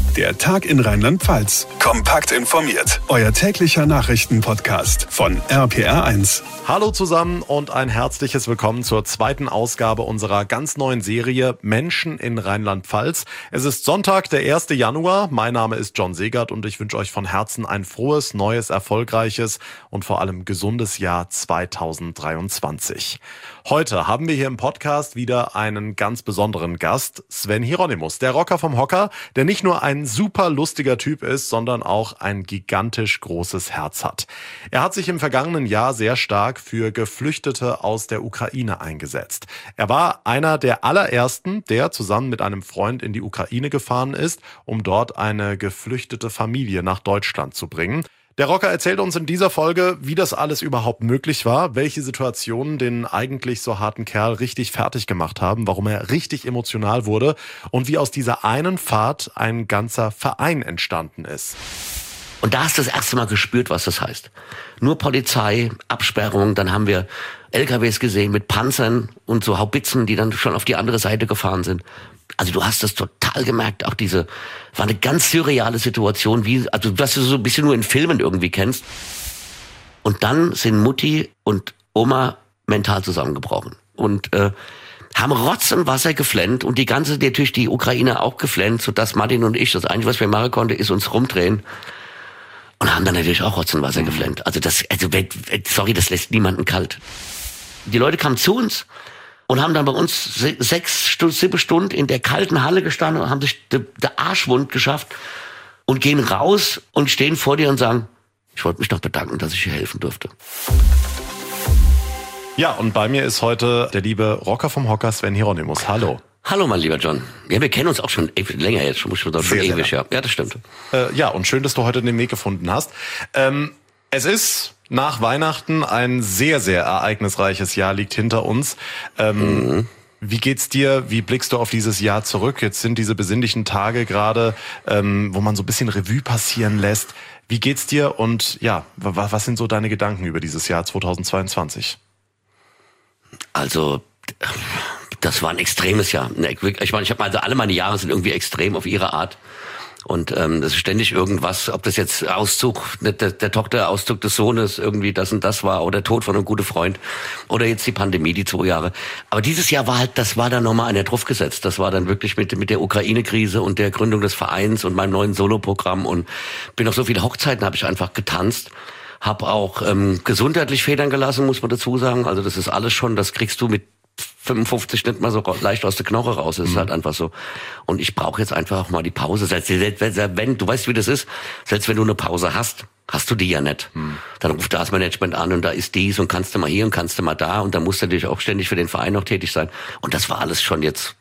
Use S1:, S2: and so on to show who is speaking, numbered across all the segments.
S1: Der Tag in Rheinland-Pfalz. Kompakt informiert. Euer täglicher Nachrichtenpodcast von RPR1.
S2: Hallo zusammen und ein herzliches Willkommen zur zweiten Ausgabe unserer ganz neuen Serie Menschen in Rheinland-Pfalz. Es ist Sonntag, der 1. Januar. Mein Name ist John Segert und ich wünsche euch von Herzen ein frohes, neues, erfolgreiches und vor allem gesundes Jahr 2023. Heute haben wir hier im Podcast wieder einen ganz besonderen Gast, Sven Hieronymus, der Rocker vom Hocker, der nicht nur ein super lustiger Typ ist, sondern auch ein gigantisch großes Herz hat. Er hat sich im vergangenen Jahr sehr stark für Geflüchtete aus der Ukraine eingesetzt. Er war einer der allerersten, der zusammen mit einem Freund in die Ukraine gefahren ist, um dort eine geflüchtete Familie nach Deutschland zu bringen. Der Rocker erzählt uns in dieser Folge, wie das alles überhaupt möglich war, welche Situationen den eigentlich so harten Kerl richtig fertig gemacht haben, warum er richtig emotional wurde und wie aus dieser einen Fahrt ein ganzer Verein entstanden ist.
S3: Und da hast du das erste Mal gespürt, was das heißt. Nur Polizei, Absperrung, dann haben wir LKWs gesehen mit Panzern und so Haubitzen, die dann schon auf die andere Seite gefahren sind. Also du hast das total gemerkt, auch war eine ganz surreale Situation, was du so ein bisschen nur in Filmen irgendwie kennst. Und dann sind Mutti und Oma mental zusammengebrochen und haben Rotz und Wasser geflennt und natürlich die Ukrainer auch geflennt, sodass Martin und ich, das Einzige, was wir machen konnten, ist uns rumdrehen. Und haben dann natürlich auch Rotz und Wasser geflennt. Das lässt niemanden kalt. Die Leute kamen zu uns und haben dann bei uns 7 Stunden in der kalten Halle gestanden und haben sich der Arsch wund geschafft und gehen raus und stehen vor dir und sagen, ich wollte mich noch bedanken, dass ich hier helfen durfte.
S2: Ja, und bei mir ist heute der liebe Rocker vom Hocker, Sven Hieronymus. Hallo.
S3: Hallo, mein lieber John. Ja, wir kennen uns auch schon länger jetzt, schon ewig, ja. Ja, das stimmt.
S2: Ja, und schön, dass du heute den Weg gefunden hast. Es ist nach Weihnachten ein sehr, sehr ereignisreiches Jahr liegt hinter uns. Wie geht's dir? Wie blickst du auf dieses Jahr zurück? Jetzt sind diese besinnlichen Tage gerade, wo man so ein bisschen Revue passieren lässt. Wie geht's dir? Und ja, was sind so deine Gedanken über dieses Jahr 2022?
S3: Also, das war ein extremes Jahr. Ich meine, alle meine Jahre sind irgendwie extrem auf ihre Art. Und das ist ständig irgendwas, ob das jetzt Auszug der Tochter, Auszug des Sohnes, irgendwie das und das war, oder Tod von einem guten Freund, oder jetzt die Pandemie, die 2 Jahre. Aber dieses Jahr das war dann nochmal einer draufgesetzt. Das war dann wirklich mit der Ukraine-Krise und der Gründung des Vereins und meinem neuen Soloprogramm und bin auf so viele Hochzeiten, habe ich einfach getanzt. Hab auch gesundheitlich Federn gelassen, muss man dazu sagen. Also das ist alles schon, das kriegst du mit 55 nicht mal so leicht aus der Knoche raus. Das ist halt einfach so. Und ich brauche jetzt einfach auch mal die Pause. Selbst wenn, du weißt, wie das ist, selbst wenn du eine Pause hast du die ja nicht. Dann ruft das Management an und da ist dies und kannst du mal hier und kannst du mal da und dann musst du natürlich auch ständig für den Verein noch tätig sein. Und das war alles schon jetzt...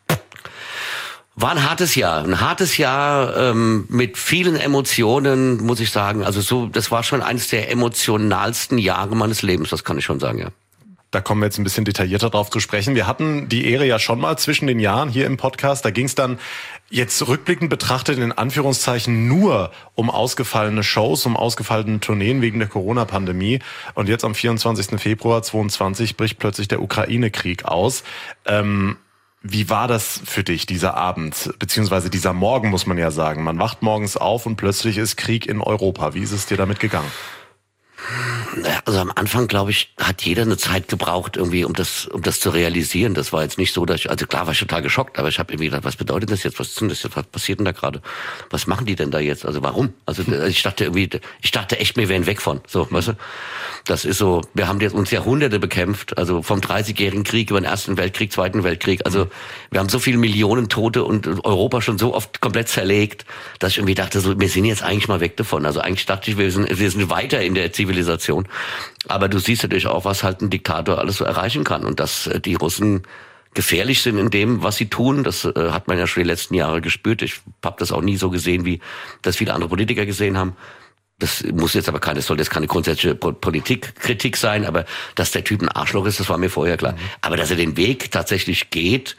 S3: War ein hartes Jahr mit vielen Emotionen, muss ich sagen. Also das war schon eines der emotionalsten Jahre meines Lebens, das kann ich schon sagen, ja.
S2: Da kommen wir jetzt ein bisschen detaillierter drauf zu sprechen. Wir hatten die Ehre ja schon mal zwischen den Jahren hier im Podcast. Da ging es dann jetzt rückblickend betrachtet in Anführungszeichen nur um ausgefallene Shows, um ausgefallene Tourneen wegen der Corona-Pandemie. Und jetzt am 24. Februar 2022 bricht plötzlich der Ukraine-Krieg aus. Wie war das für dich, dieser Abend, beziehungsweise dieser Morgen, muss man ja sagen? Man wacht morgens auf und plötzlich ist Krieg in Europa. Wie ist es dir damit gegangen?
S3: Also am Anfang, glaube ich, hat jeder eine Zeit gebraucht, irgendwie, um das zu realisieren. Das war jetzt nicht so, also klar war ich total geschockt, aber ich habe irgendwie gedacht, was bedeutet das jetzt? Was ist denn das jetzt? Was passiert denn da gerade? Was machen die denn da jetzt? Also warum? Also ich dachte echt, wir wären weg von. So, weißt du? Das ist so, wir haben jetzt uns Jahrhunderte bekämpft, also vom 30-jährigen Krieg über den Ersten Weltkrieg, Zweiten Weltkrieg. Also wir haben so viele Millionen Tote und Europa schon so oft komplett zerlegt, dass ich irgendwie dachte, so, wir sind jetzt eigentlich mal weg davon. Also eigentlich dachte ich, wir sind weiter in der Zivilisation. Aber du siehst natürlich auch, was halt ein Diktator alles so erreichen kann. Und dass die Russen gefährlich sind in dem, was sie tun, das hat man ja schon die letzten Jahre gespürt. Ich habe das auch nie so gesehen, wie das viele andere Politiker gesehen haben. Das soll jetzt keine grundsätzliche Politikkritik sein, aber dass der Typ ein Arschloch ist, das war mir vorher klar. Aber dass er den Weg tatsächlich geht.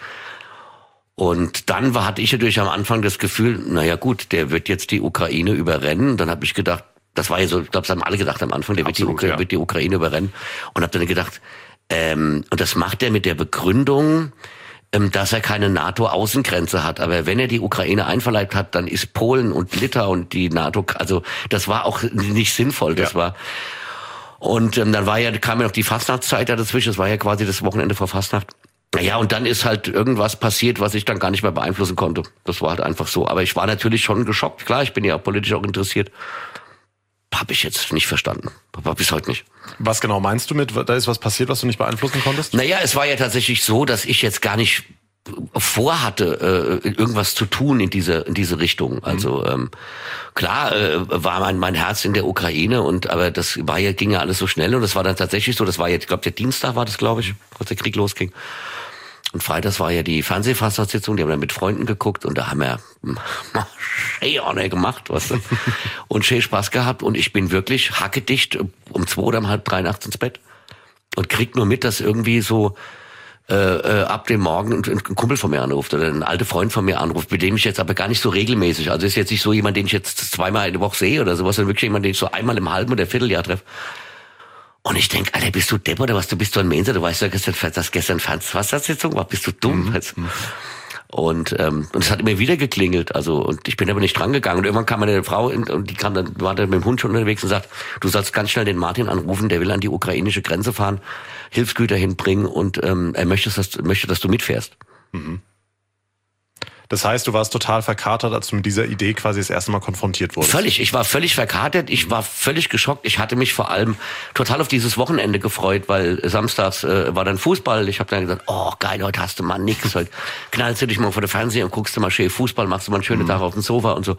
S3: Und dann hatte ich natürlich am Anfang das Gefühl, naja gut, der wird jetzt die Ukraine überrennen. Dann habe ich gedacht, das war ja so, ich glaube, das haben alle gedacht am Anfang, der wird die Ukraine überrennen. Und habe dann gedacht, und das macht er mit der Begründung, dass er keine NATO-Außengrenze hat. Aber wenn er die Ukraine einverleibt hat, dann ist Polen und Litauen die NATO, also das war auch nicht sinnvoll, das war. Und dann kam ja noch die Fastnachtszeit dazwischen, das war ja quasi das Wochenende vor Fastnacht. Ja, und dann ist halt irgendwas passiert, was ich dann gar nicht mehr beeinflussen konnte. Das war halt einfach so. Aber ich war natürlich schon geschockt. Klar, ich bin ja politisch auch interessiert. Habe ich jetzt nicht verstanden. Aber bis heute nicht.
S2: Was genau meinst du mit, da ist was passiert, was du nicht beeinflussen konntest?
S3: Naja, es war ja tatsächlich so, dass ich jetzt gar nicht vorhatte, irgendwas zu tun in diese Richtung. Also klar war mein Herz in der Ukraine, aber das ging ja alles so schnell und das war dann tatsächlich so, das war jetzt, ich glaube, der Dienstag war das, glaube ich, als der Krieg losging. Und freitags war ja die Fernsehfastnachtssitzung, die haben dann mit Freunden geguckt und da haben wir schön gemacht, weißt du, und schön Spaß gehabt und ich bin wirklich hackedicht um 2 oder um 2:30 nachts ins Bett und krieg nur mit, dass irgendwie so ab dem Morgen ein Kumpel von mir anruft oder ein alter Freund von mir anruft, mit dem ich jetzt aber gar nicht so regelmäßig, also ist jetzt nicht so jemand, den ich jetzt 2-mal in der Woche sehe oder sowas, sondern wirklich jemand, den ich so einmal im halben oder Vierteljahr treffe. Und ich denk, Alter, bist du Depp oder was? Du bist so ein Mensa, du weißt ja, dass gestern Fastnachtssitzung war, bist du dumm? Und es hat immer wieder geklingelt, also, und ich bin aber nicht dran gegangen. Und irgendwann kam eine Frau und die kam dann, war dann mit dem Hund schon unterwegs und sagt, du sollst ganz schnell den Martin anrufen, der will an die ukrainische Grenze fahren, Hilfsgüter hinbringen und er möchte, dass du mitfährst.
S2: Mhm. Das heißt, du warst total verkatert, als du mit dieser Idee quasi das erste Mal konfrontiert wurdest.
S3: Völlig. Ich war völlig verkatert. Ich war völlig geschockt. Ich hatte mich vor allem total auf dieses Wochenende gefreut, weil samstags war dann Fußball. Ich habe dann gesagt, oh geil, heute hast du mal nix. Heute knallst du dich mal vor der Fernseher und guckst du mal schön Fußball, machst du mal einen schönen Tag auf dem Sofa und so.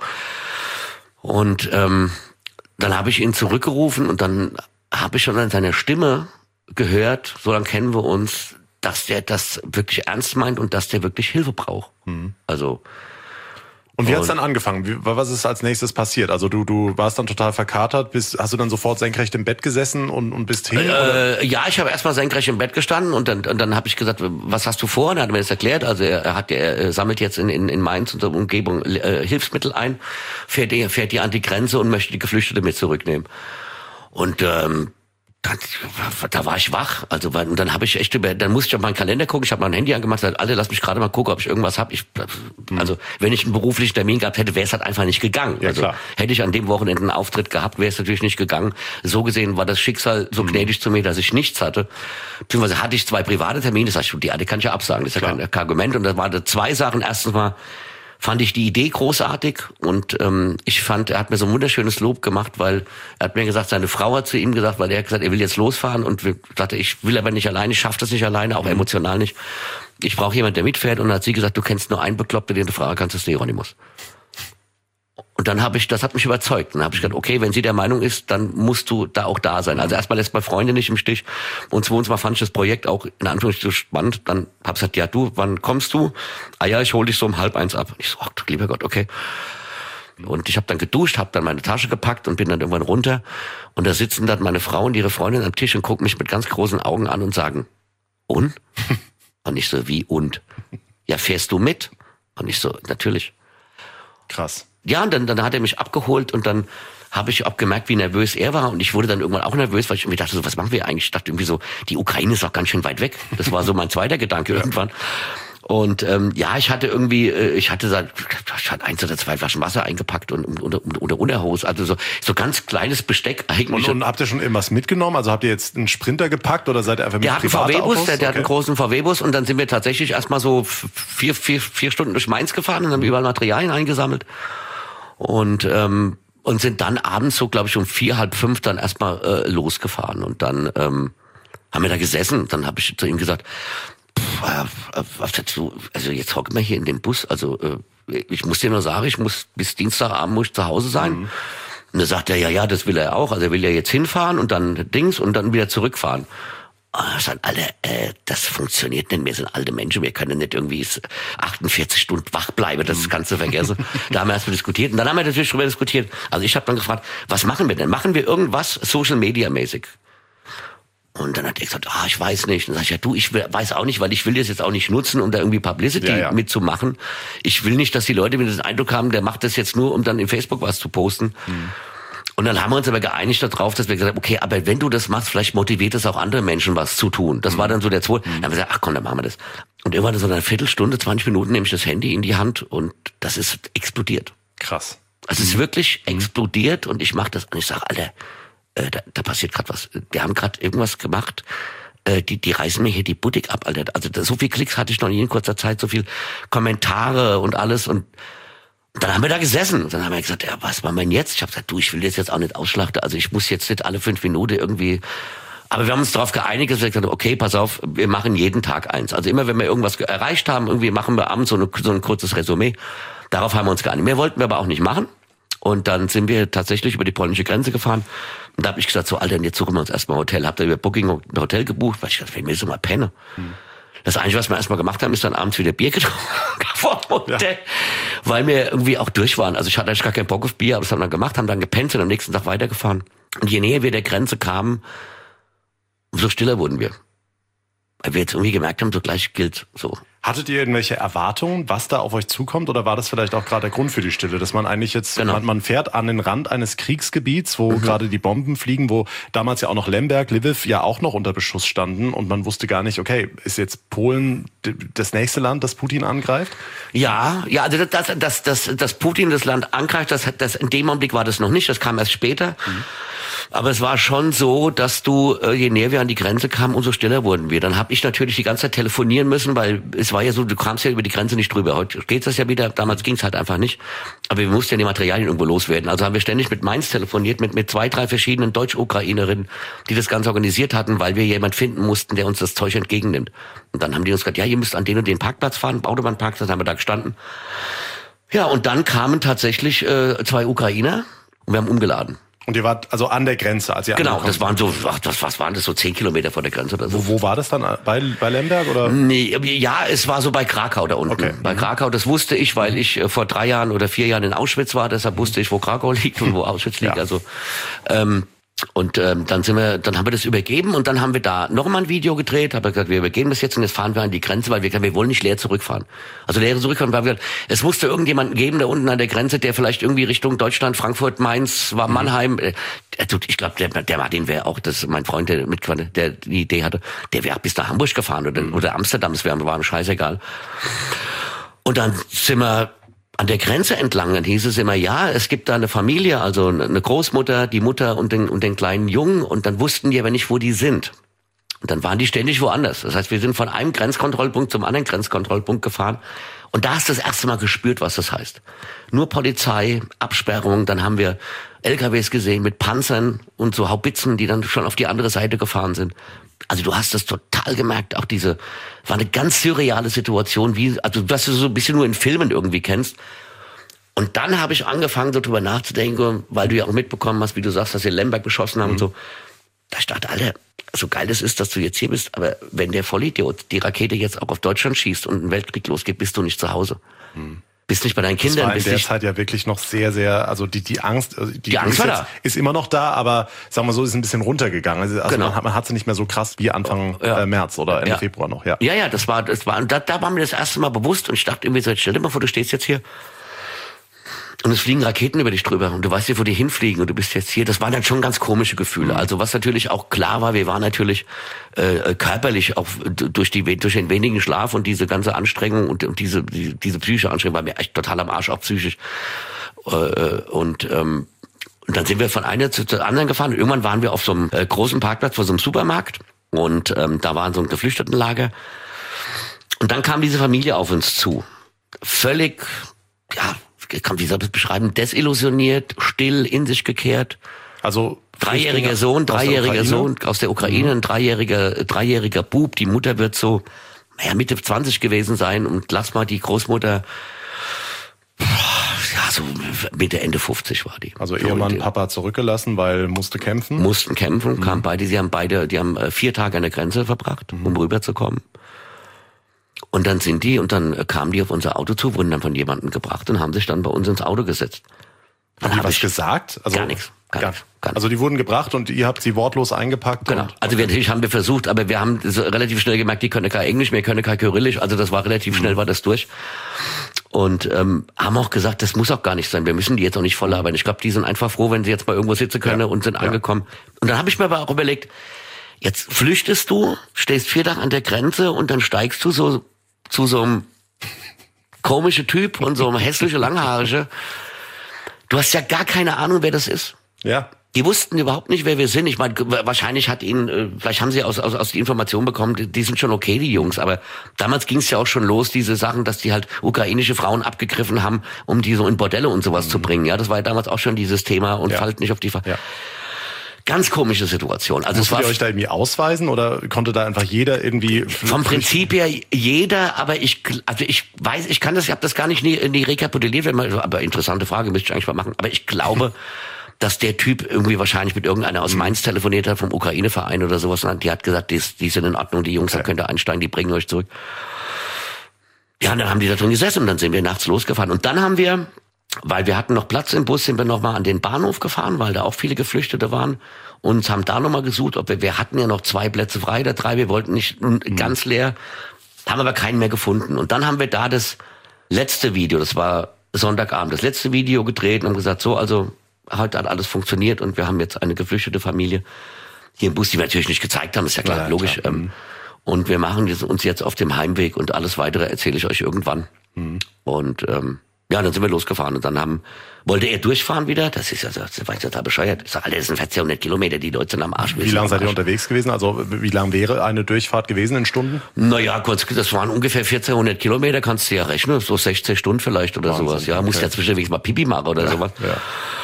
S3: Und dann habe ich ihn zurückgerufen und dann habe ich schon an seiner Stimme gehört, so lange kennen wir uns, dass der das wirklich ernst meint und dass der wirklich Hilfe braucht. Also.
S2: Und wie hat's dann angefangen? Was ist als nächstes passiert? Also du warst dann total verkatert, hast du dann sofort senkrecht im Bett gesessen und bist hin?
S3: Ja, ich habe erstmal senkrecht im Bett gestanden und dann habe ich gesagt, was hast du vor? Und er hat mir das erklärt. Also er sammelt jetzt in Mainz und der Umgebung Hilfsmittel ein, fährt die an die Grenze und möchte die Geflüchteten mit zurücknehmen. Und da war ich wach, also und dann habe ich echt dann musste ich auf meinen Kalender gucken, ich habe mein Handy angemacht, gesagt, lass mich gerade mal gucken, ob ich irgendwas habe. Also wenn ich einen beruflichen Termin gehabt hätte, wäre es halt einfach nicht gegangen.
S2: Ja,
S3: also
S2: klar.
S3: Hätte ich an dem Wochenende einen Auftritt gehabt, wäre es natürlich nicht gegangen. So gesehen war das Schicksal so gnädig zu mir, dass ich nichts hatte. Beziehungsweise hatte ich 2 private Termine, das heißt, die kann ich ja absagen, das ist ja kein Argument. Und da waren 2 Sachen. Erstens mal fand ich die Idee großartig und ich fand, er hat mir so ein wunderschönes Lob gemacht, weil er hat mir gesagt, seine Frau hat zu ihm gesagt, weil er hat gesagt, er will jetzt losfahren und sagte, ich will aber nicht alleine, ich schaffe das nicht alleine, auch emotional nicht. Ich brauche jemanden, der mitfährt und dann hat sie gesagt, du kennst nur einen Bekloppten, den du fragen kannst, das ist der Hieronymus. Und dann das hat mich überzeugt. Dann habe ich gesagt, okay, wenn sie der Meinung ist, dann musst du da auch da sein. Also erstmal lässt man Freunde nicht im Stich. Und zweitens mal fand ich das Projekt auch in Anführungsstrichen spannend. Dann habe ich gesagt, ja du, wann kommst du? Ah ja, ich hole dich so um 12:30 ab. Ich so, oh, lieber Gott, okay. Und ich habe dann geduscht, habe dann meine Tasche gepackt und bin dann irgendwann runter. Und da sitzen dann meine Frau und ihre Freundin am Tisch und gucken mich mit ganz großen Augen an und sagen, und? Und ich so, wie und? Ja, fährst du mit? Und ich so, natürlich.
S2: Krass.
S3: Ja, und dann hat er mich abgeholt und dann habe ich auch gemerkt, wie nervös er war und ich wurde dann irgendwann auch nervös, weil ich irgendwie dachte, so, was machen wir eigentlich? Ich dachte irgendwie so, die Ukraine ist doch ganz schön weit weg. Das war so mein zweiter Gedanke irgendwann. Und ja, ich hatte 1 oder 2 Flaschen Wasser eingepackt und Unterhose, also so ganz kleines Besteck eigentlich.
S2: Und habt ihr schon irgendwas mitgenommen? Also habt ihr jetzt einen Sprinter gepackt oder seid ihr einfach mit
S3: privaten Autos? Der
S2: okay.
S3: hat einen großen VW-Bus und dann sind wir tatsächlich erstmal so 4 Stunden durch Mainz gefahren und haben überall Materialien eingesammelt. Und sind dann abends so, glaube ich, um 4, 4:30 dann erstmal losgefahren. Und dann haben wir da gesessen. Dann habe ich zu ihm gesagt, was dazu? Also jetzt hocken wir hier in dem Bus. Also ich muss dir nur sagen, ich muss bis Dienstagabend muss ich zu Hause sein. Und da sagt er, ja, das will er auch. Also er will ja jetzt hinfahren und dann Dings und dann wieder zurückfahren. Sagen alle, das funktioniert nicht. Wir sind alte Menschen, wir können nicht irgendwie 48 Stunden wach bleiben, das kannst du vergessen. Da haben wir erstmal diskutiert und dann haben wir natürlich darüber diskutiert. Also ich habe dann gefragt, was machen wir denn? Machen wir irgendwas Social Media mäßig? Und dann hat er gesagt, ich weiß nicht. Und dann sag ich, ja du, weiß auch nicht, weil ich will das jetzt auch nicht nutzen, um da irgendwie Publicity mitzumachen. Ich will nicht, dass die Leute wieder den Eindruck haben, der macht das jetzt nur, um dann in Facebook was zu posten. Und dann haben wir uns aber geeinigt darauf, dass wir gesagt haben, okay, aber wenn du das machst, vielleicht motiviert es auch andere Menschen, was zu tun. Das war dann so der zweite. Dann haben wir gesagt, ach komm, dann machen wir das. Und irgendwann so eine Viertelstunde, 20 Minuten nehme ich das Handy in die Hand und das ist explodiert.
S2: Krass.
S3: Also es ist wirklich explodiert und ich mache das und ich sage, Alter, da passiert gerade was. Die haben gerade irgendwas gemacht. Die reißen mir hier die Boutique ab, Alter. Also so viel Klicks hatte ich noch nie in kurzer Zeit, so viel Kommentare und alles. Und dann haben wir da gesessen. Und dann haben wir gesagt, ja, was machen wir denn jetzt? Ich habe gesagt, du, ich will das jetzt auch nicht ausschlachten. Also ich muss jetzt nicht alle 5 Minuten irgendwie... Aber wir haben uns darauf geeinigt, dass wir gesagt haben, okay, pass auf, wir machen jeden Tag eins. Also immer, wenn wir irgendwas erreicht haben, irgendwie machen wir abends so ein kurzes Resümee. Darauf haben wir uns geeinigt. Mehr wollten wir aber auch nicht machen. Und dann sind wir tatsächlich über die polnische Grenze gefahren. Und da habe ich gesagt, so Alter, jetzt suchen wir uns erstmal ein Hotel. Habt ihr über Booking ein Hotel gebucht? Weil ich dachte, wenn wir so mal pennen. Das Einzige, was wir erstmal gemacht haben, ist dann abends wieder Bier getrunken vor dem Hotel. Weil wir irgendwie auch durch waren. Also ich hatte eigentlich gar keinen Bock auf Bier, aber das haben wir dann gemacht, haben dann gepennt und am nächsten Tag weitergefahren. Und je näher wir der Grenze kamen, umso stiller wurden wir. Weil wir jetzt irgendwie gemerkt haben, so gleich gilt so.
S2: Hattet ihr irgendwelche Erwartungen, was da auf euch zukommt? Oder war das vielleicht auch gerade der Grund für die Stille? Dass man eigentlich jetzt, man fährt an den Rand eines Kriegsgebiets, wo gerade die Bomben fliegen, wo damals ja auch noch Lemberg, Lviv ja auch noch unter Beschuss standen. Und man wusste gar nicht, okay, ist jetzt Polen das nächste Land, das Putin angreift?
S3: Ja, also dass Putin das Land angreift, das in dem Augenblick war das noch nicht, das kam erst später. Aber es war schon so, dass je näher wir an die Grenze kamen, umso stiller wurden wir. Dann habe ich natürlich die ganze Zeit telefonieren müssen, weil es war ja so, du kamst ja über die Grenze nicht drüber. Heute geht das ja wieder, damals ging es halt einfach nicht. Aber wir mussten ja die Materialien irgendwo loswerden. Also haben wir ständig mit Mainz telefoniert, mit 2, 3 verschiedenen Deutsch-Ukrainerinnen, die das Ganze organisiert hatten, weil wir jemand finden mussten, der uns das Zeug entgegennimmt. Und dann haben die uns gesagt, ja, ihr müsst an den und den Parkplatz fahren, Autobahnparkplatz, haben wir da gestanden. Ja, und dann kamen tatsächlich 2 Ukrainer und wir haben umgeladen.
S2: Und ihr wart also an der Grenze, als ihr
S3: angekommen das waren so, was waren das, so 10 Kilometer vor der Grenze oder so.
S2: Wo war das dann? Bei Lemberg oder?
S3: Nee, ja, es war so bei Krakau da unten. Okay. Bei Krakau, das wusste ich, weil ich vor 3 Jahren oder 4 Jahren in Auschwitz war, deshalb wusste ich, wo Krakau liegt und wo Auschwitz liegt. Also dann haben wir das übergeben und dann haben wir da nochmal ein Video gedreht, habe gesagt, wir übergeben das jetzt und jetzt fahren wir an die Grenze, weil wir wollen nicht leer zurückfahren. Also leer zurückfahren, weil wir gesagt, es musste irgendjemanden geben da unten an der Grenze, der vielleicht irgendwie Richtung Deutschland, Frankfurt, Mainz, war Mannheim. Ich glaube, der Martin wäre auch, das ist mein Freund, der die Idee hatte, der wäre bis nach Hamburg gefahren oder Amsterdam, das war ihm scheißegal. Und dann sind wir an der Grenze entlang, dann hieß es immer, ja, es gibt da eine Familie, also eine Großmutter, die Mutter und den kleinen Jungen, und dann wussten die aber nicht, wo die sind. Und dann waren die ständig woanders. Das heißt, wir sind von einem Grenzkontrollpunkt zum anderen Grenzkontrollpunkt gefahren. Und da hast du das erste Mal gespürt, was das heißt. Nur Polizei, Absperrung, dann haben wir LKWs gesehen mit Panzern und so Haubitzen, die dann schon auf die andere Seite gefahren sind. Also du hast das total gemerkt, auch war eine ganz surreale Situation, was du so ein bisschen nur in Filmen irgendwie kennst. Und dann habe ich angefangen, so drüber nachzudenken, weil du ja auch mitbekommen hast, wie du sagst, dass sie Lemberg beschossen haben und so. Da ich dachte, Alter, so geil es ist, dass du jetzt hier bist, aber wenn der Vollidiot die Rakete jetzt auch auf Deutschland schießt und ein Weltkrieg losgeht, bist du nicht zu Hause. Bist nicht bei deinen Kindern.
S2: Das war in der Zeit ja wirklich noch sehr, sehr, also die Angst,
S3: die Angst war da.
S2: Ist immer noch da, aber sagen wir so, ist ein bisschen runtergegangen. Also genau. man hat sie nicht mehr so krass wie Anfang März oder Ende Februar noch. Ja,
S3: das war, und da war mir das erste Mal bewusst und ich dachte irgendwie so, stell dir mal vor, du stehst jetzt hier und es fliegen Raketen über dich drüber und du weißt nicht, wo die hinfliegen und du bist jetzt hier. Das waren dann schon ganz komische Gefühle. Also was natürlich auch klar war, wir waren natürlich körperlich auch durch den wenigen Schlaf und diese ganze Anstrengung und diese psychische Anstrengung war mir echt total am Arsch, auch psychisch. Und dann sind wir von einer zur anderen gefahren und irgendwann waren wir auf so einem großen Parkplatz vor so einem Supermarkt und da war so ein Geflüchtetenlager und dann kam diese Familie auf uns zu. Völlig, wie soll ich das beschreiben, desillusioniert, still, in sich gekehrt.
S2: Also
S3: dreijähriger Sohn aus der Ukraine, ein dreijähriger Bub. Die Mutter wird so Mitte 20 gewesen sein und lass mal die Großmutter, so Mitte, Ende 50 war die.
S2: Also Ehemann, Papa zurückgelassen, weil mussten kämpfen,
S3: kamen beide, die haben 4 Tage an der Grenze verbracht, um rüberzukommen. Und dann kamen die auf unser Auto zu, wurden dann von jemandem gebracht und haben sich dann bei uns ins Auto gesetzt.
S2: Haben die was gesagt? Also
S3: gar nichts.
S2: Also die wurden gebracht und ihr habt sie wortlos eingepackt?
S3: Genau. Also natürlich haben wir versucht, aber wir haben so relativ schnell gemerkt, die können kein Englisch, wir können kein Kyrillisch. Also das war relativ schnell, war das durch. Und haben auch gesagt, das muss auch gar nicht sein. Wir müssen die jetzt auch nicht voll arbeiten. Ich glaube, die sind einfach froh, wenn sie jetzt mal irgendwo sitzen können und sind angekommen. Und dann habe ich mir aber auch überlegt, jetzt flüchtest du, stehst 4 Tage an der Grenze und dann steigst du so zu so einem komischen Typ und so einem hässlichen Langhaarige. Du hast ja gar keine Ahnung, wer das ist.
S2: Ja.
S3: Die wussten überhaupt nicht, wer wir sind. Ich meine, wahrscheinlich vielleicht haben sie aus die Information bekommen, die sind schon okay, die Jungs. Aber damals ging es ja auch schon los, diese Sachen, dass die halt ukrainische Frauen abgegriffen haben, um die so in Bordelle und sowas zu bringen. Ja, das war ja damals auch schon dieses Thema und fallt nicht auf die Ganz komische Situation. Also
S2: Musstet ihr euch da irgendwie ausweisen oder konnte da einfach jeder irgendwie...
S3: Vom Prinzip her jeder, aber ich habe das gar nicht nie rekapituliert, aber interessante Frage, müsste ich eigentlich mal machen. Aber ich glaube... dass der Typ irgendwie wahrscheinlich mit irgendeiner aus Mainz telefoniert hat, vom Ukraine-Verein oder sowas. Und die hat gesagt, die sind in Ordnung, die Jungs, da könnt ihr einsteigen, die bringen euch zurück. Ja, und dann haben die da drin gesessen und dann sind wir nachts losgefahren. Und dann haben wir, weil wir hatten noch Platz im Bus, sind wir nochmal an den Bahnhof gefahren, weil da auch viele Geflüchtete waren und haben da nochmal gesucht, ob wir hatten ja noch 2 Plätze frei, der 3, wir wollten nicht ganz leer, haben aber keinen mehr gefunden. Und dann haben wir da das letzte Video, das war Sonntagabend, das letzte Video gedreht und haben gesagt, so, also heute hat alles funktioniert und wir haben jetzt eine geflüchtete Familie hier im Bus, die wir natürlich nicht gezeigt haben, ist ja klar, logisch. Klar. Und wir machen uns jetzt auf dem Heimweg und alles Weitere erzähle ich euch irgendwann. Und dann sind wir losgefahren und dann wollte er durchfahren wieder. Das war ich total bescheuert. Ich sag, Alter, das sind 1400 Kilometer, die Leute sind am Arsch.
S2: Wie lange seid ihr unterwegs gewesen? Also wie lang wäre eine Durchfahrt gewesen in Stunden?
S3: Naja, kurz, das waren ungefähr 1400 Kilometer, kannst du ja rechnen, so 16 Stunden vielleicht oder Wahnsinn, sowas. Ja, musst ja zwischendurch mal Pipi machen oder sowas. Ja.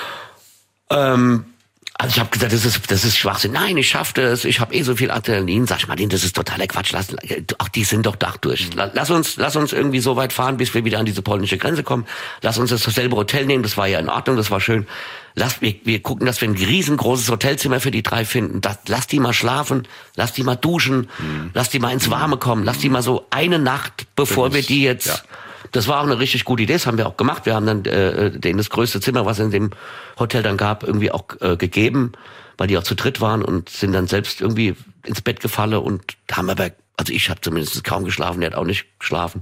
S3: Also ich habe gesagt, das ist Schwachsinn. Nein, ich schaff das. Ich habe so viel Adrenalin. Sag ich mal, das ist totaler Quatsch. Auch die sind doch Dach durch. Lass uns irgendwie so weit fahren, bis wir wieder an diese polnische Grenze kommen. Lass uns dasselbe Hotel nehmen. Das war ja in Ordnung. Das war schön. Wir gucken, dass wir ein riesengroßes Hotelzimmer für die 3 finden. Lass die mal schlafen. Lass die mal duschen. Lass die mal ins Warme kommen. Lass die mal so eine Nacht, bevor wir die jetzt... Ja. Das war auch eine richtig gute Idee, das haben wir auch gemacht. Wir haben dann denen das größte Zimmer, was es in dem Hotel dann gab, irgendwie auch gegeben, weil die auch zu dritt waren und sind dann selbst irgendwie ins Bett gefallen und haben aber, also ich habe zumindest kaum geschlafen, der hat auch nicht geschlafen.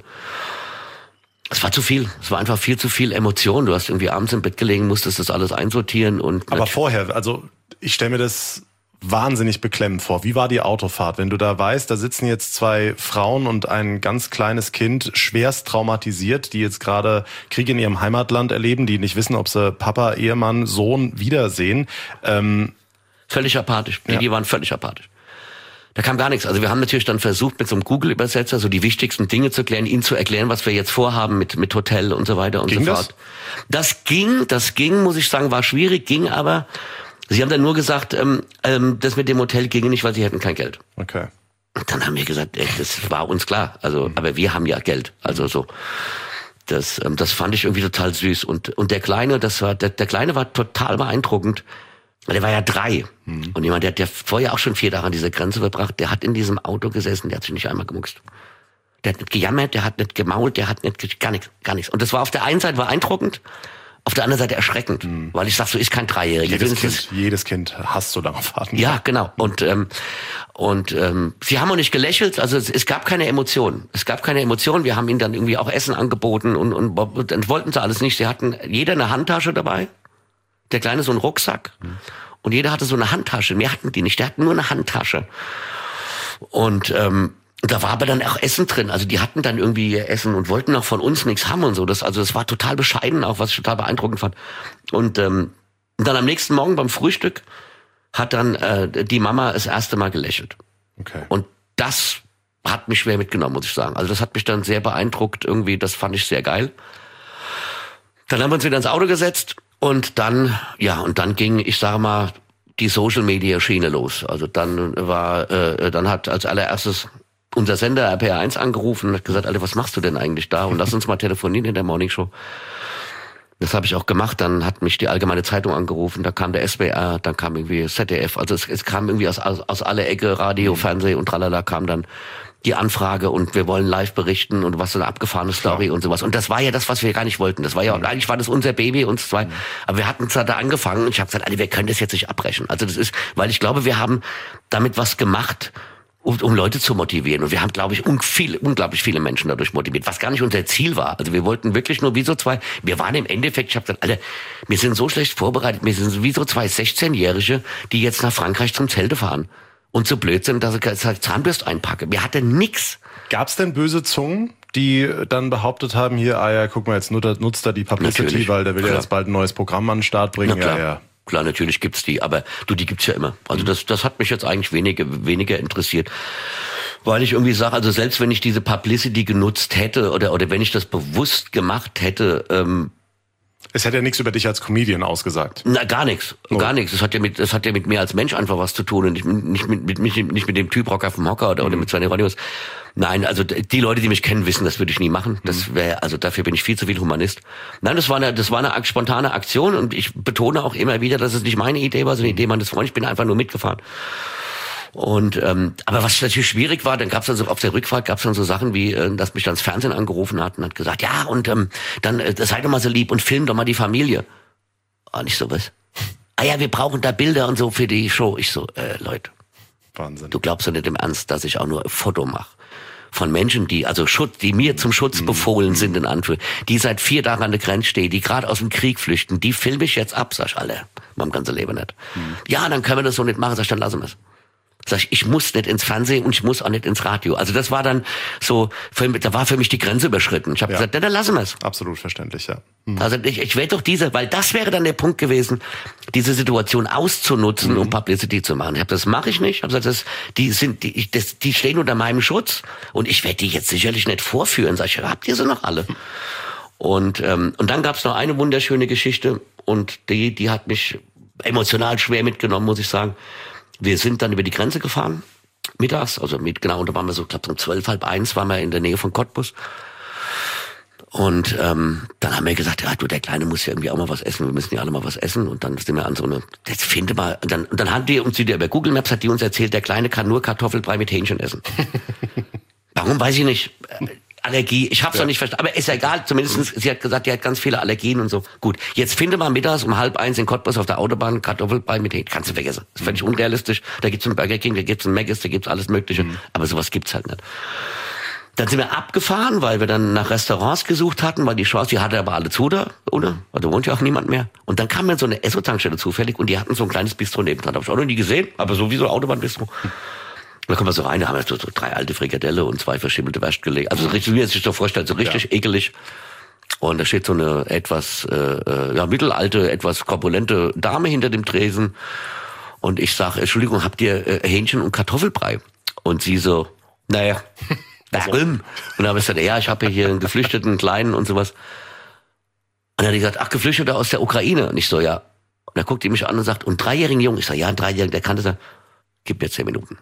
S3: Es war zu viel, es war einfach viel zu viel Emotion. Du hast irgendwie abends im Bett gelegen, musstest das alles einsortieren und...
S2: Aber vorher, also ich stelle mir das wahnsinnig beklemmend vor. Wie war die Autofahrt? Wenn du da weißt, da sitzen jetzt 2 Frauen und ein ganz kleines Kind, schwerst traumatisiert, die jetzt gerade Krieg in ihrem Heimatland erleben, die nicht wissen, ob sie Papa, Ehemann, Sohn wiedersehen.
S3: Völlig apathisch. Die waren völlig apathisch. Da kam gar nichts. Also wir haben natürlich dann versucht, mit so einem Google-Übersetzer so die wichtigsten Dinge zu klären, ihnen zu erklären, was wir jetzt vorhaben mit Hotel und so weiter und so fort. Das ging, muss ich sagen, war schwierig, ging aber... Sie haben dann nur gesagt, das mit dem Hotel ginge nicht, weil sie hätten kein Geld. Okay. Und dann haben wir gesagt, das war uns klar. Also, aber wir haben ja Geld. Also so. Das fand ich irgendwie total süß. Und der Kleine, der Kleine war total beeindruckend. Der war ja 3. Und jemand, der hat vorher auch schon 4 Tage an dieser Grenze verbracht, der hat in diesem Auto gesessen, der hat sich nicht einmal gemuckst. Der hat nicht gejammert, der hat nicht gemault, der hat nicht, gar nichts. Und das war auf der einen Seite beeindruckend, auf der anderen Seite erschreckend, weil ich sag, so ist kein 3-Jähriger.
S2: Jedes Kind hasst so lange Fahrten.
S3: Ja, genau. Und sie haben auch nicht gelächelt, also es gab keine Emotionen. Wir haben ihnen dann irgendwie auch Essen angeboten und wollten sie alles nicht. Sie hatten jeder eine Handtasche dabei, der Kleine so einen Rucksack und jeder hatte so eine Handtasche. Mehr hatten die nicht, der hatte nur eine Handtasche. Und da war aber dann auch Essen drin. Also die hatten dann irgendwie ihr Essen und wollten auch von uns nichts haben und so. Das war total bescheiden auch, was ich total beeindruckend fand. Und dann am nächsten Morgen beim Frühstück hat dann die Mama das erste Mal gelächelt. Okay. Und das hat mich schwer mitgenommen, muss ich sagen. Also das hat mich dann sehr beeindruckt irgendwie. Das fand ich sehr geil. Dann haben wir uns wieder ins Auto gesetzt und dann ging, ich sage mal, die Social-Media-Schiene los. Also dann hat als allererstes unser Sender RPR1 angerufen und hat gesagt, Alter, was machst du denn eigentlich da? Und lass uns mal telefonieren in der Morningshow. Das habe ich auch gemacht. Dann hat mich die Allgemeine Zeitung angerufen, da kam der SWR, dann kam irgendwie ZDF. Also es kam irgendwie aus aller Ecke, Radio, Fernsehen und tralala kam dann die Anfrage und wir wollen live berichten und was so eine abgefahrene Story und sowas. Und das war ja das, was wir gar nicht wollten. Das war ja, eigentlich war das unser Baby, uns 2. Aber wir hatten zwar da angefangen und ich habe gesagt, Alter, wir können das jetzt nicht abbrechen. Also das ist, weil ich glaube, wir haben damit was gemacht, um Leute zu motivieren. Und wir haben, glaube ich, unglaublich viele Menschen dadurch motiviert, was gar nicht unser Ziel war. Also wir wollten wirklich nur wie so 2, wir waren im Endeffekt, ich habe gesagt, Alter, wir sind so schlecht vorbereitet, wir sind wie so 2 16-Jährige, die jetzt nach Frankreich zum Zelte fahren. Und so blöd sind, dass ich Zahnbürste einpacke. Wir hatten nix.
S2: Gab's denn böse Zungen, die dann behauptet haben, hier, guck mal, jetzt nutzt er die Publicity, natürlich, weil der will ja jetzt bald ein neues Programm an den Start bringen.
S3: Ja. Klar, natürlich gibt's die, aber die gibt's ja immer. Also das hat mich jetzt eigentlich weniger interessiert. Weil ich irgendwie sage, also selbst wenn ich diese Publicity genutzt hätte oder wenn ich das bewusst gemacht hätte,
S2: es hätte ja nichts über dich als Comedian ausgesagt.
S3: Na, gar nichts. Gar nichts. Das hat ja mit mir als Mensch einfach was zu tun und nicht mit dem Typ Rocker vom Hocker oder mit Sven Ronius. Nein, also die Leute, die mich kennen, wissen, das würde ich nie machen. Das wäre, also dafür bin ich viel zu viel Humanist. Nein, das war eine spontane Aktion und ich betone auch immer wieder, dass es nicht meine Idee war, sondern die Idee meines Freundes. Ich bin einfach nur mitgefahren. Und aber was natürlich schwierig war, dann gab's also auf der Rückfahrt gab's dann so Sachen wie, dass mich dann das Fernsehen angerufen hat und hat gesagt, ja und dann sei doch mal so lieb und film doch mal die Familie. Nicht so was. Ja, wir brauchen da Bilder und so für die Show. Ich so, Leute,
S2: Wahnsinn.
S3: Du glaubst doch nicht im Ernst, dass ich auch nur ein Foto mache von Menschen, die die mir zum Schutz befohlen sind, in Anführungszeichen, die seit 4 Tagen an der Grenze stehen, die gerade aus dem Krieg flüchten, die filme ich jetzt ab, sag ich, Alter, mein ganzes Leben nicht. Ja, dann können wir das so nicht machen, sag ich, dann lassen wir es. Sag ich muss nicht ins Fernsehen und ich muss auch nicht ins Radio. Also das war dann so, da war für mich die Grenze überschritten. Ich habe gesagt, dann lassen wir es.
S2: Absolut verständlich, ja.
S3: Also ich werde doch weil das wäre dann der Punkt gewesen, diese Situation auszunutzen, um Publicity zu machen. Das mache ich nicht. Ich habe gesagt, die stehen unter meinem Schutz und ich werde die jetzt sicherlich nicht vorführen. Sag ich, habt ihr sie noch alle? Und dann gab es noch eine wunderschöne Geschichte und die hat mich emotional schwer mitgenommen, muss ich sagen. Wir sind dann über die Grenze gefahren, mittags, und da waren wir so, ich glaube um 12, halb 1 waren wir in der Nähe von Cottbus. Und dann haben wir gesagt, ja du, der Kleine muss ja irgendwie auch mal was essen, wir müssen ja alle mal was essen. Und dann sind wir an so eine, jetzt finde mal, und dann haben die uns wieder über Google Maps, hat die uns erzählt, der Kleine kann nur Kartoffelbrei mit Hähnchen essen. Warum, weiß ich nicht. Allergie, ich hab's noch nicht verstanden, aber ist ja egal, zumindest, sie hat gesagt, die hat ganz viele Allergien und so. Gut, jetzt finde mal mittags um 12:30 in Cottbus auf der Autobahn Kartoffelbrei mit Hähnchen, kannst du vergessen. Das ist völlig unrealistisch, da gibt's einen Burger King, da gibt's einen Mc's, da gibt's alles mögliche, aber sowas gibt's halt nicht. Dann sind wir abgefahren, weil wir dann nach Restaurants gesucht hatten, weil die Chance, die hatte aber alle zu da, oder? Da wohnt ja auch niemand mehr. Und dann kam mir so eine Esso-Tankstelle zufällig und die hatten so ein kleines Bistro nebendran, habe ich auch noch nie gesehen, aber sowieso Autobahnbistro. Da kommen wir so rein, da haben wir so 3 alte Frikadelle und 2 verschimmelte Wurstgelege. Also richtig, wie man sich so vorstellt, so richtig ekelig. Und da steht so eine etwas mittelalte, etwas korpulente Dame hinter dem Tresen. Und ich sage, Entschuldigung, habt ihr Hähnchen und Kartoffelbrei? Und sie so, naja, warum? Und dann habe ich gesagt, ja, ich habe hier einen Geflüchteten, Kleinen und sowas. Und dann hat die gesagt, ach, Geflüchteter aus der Ukraine. Und ich so, ja. Und dann guckt die mich an und sagt, und 3-jährigen Jungen? Ich so, ja, ein 3-jähriger, der kannte das. Gib mir 10 Minuten.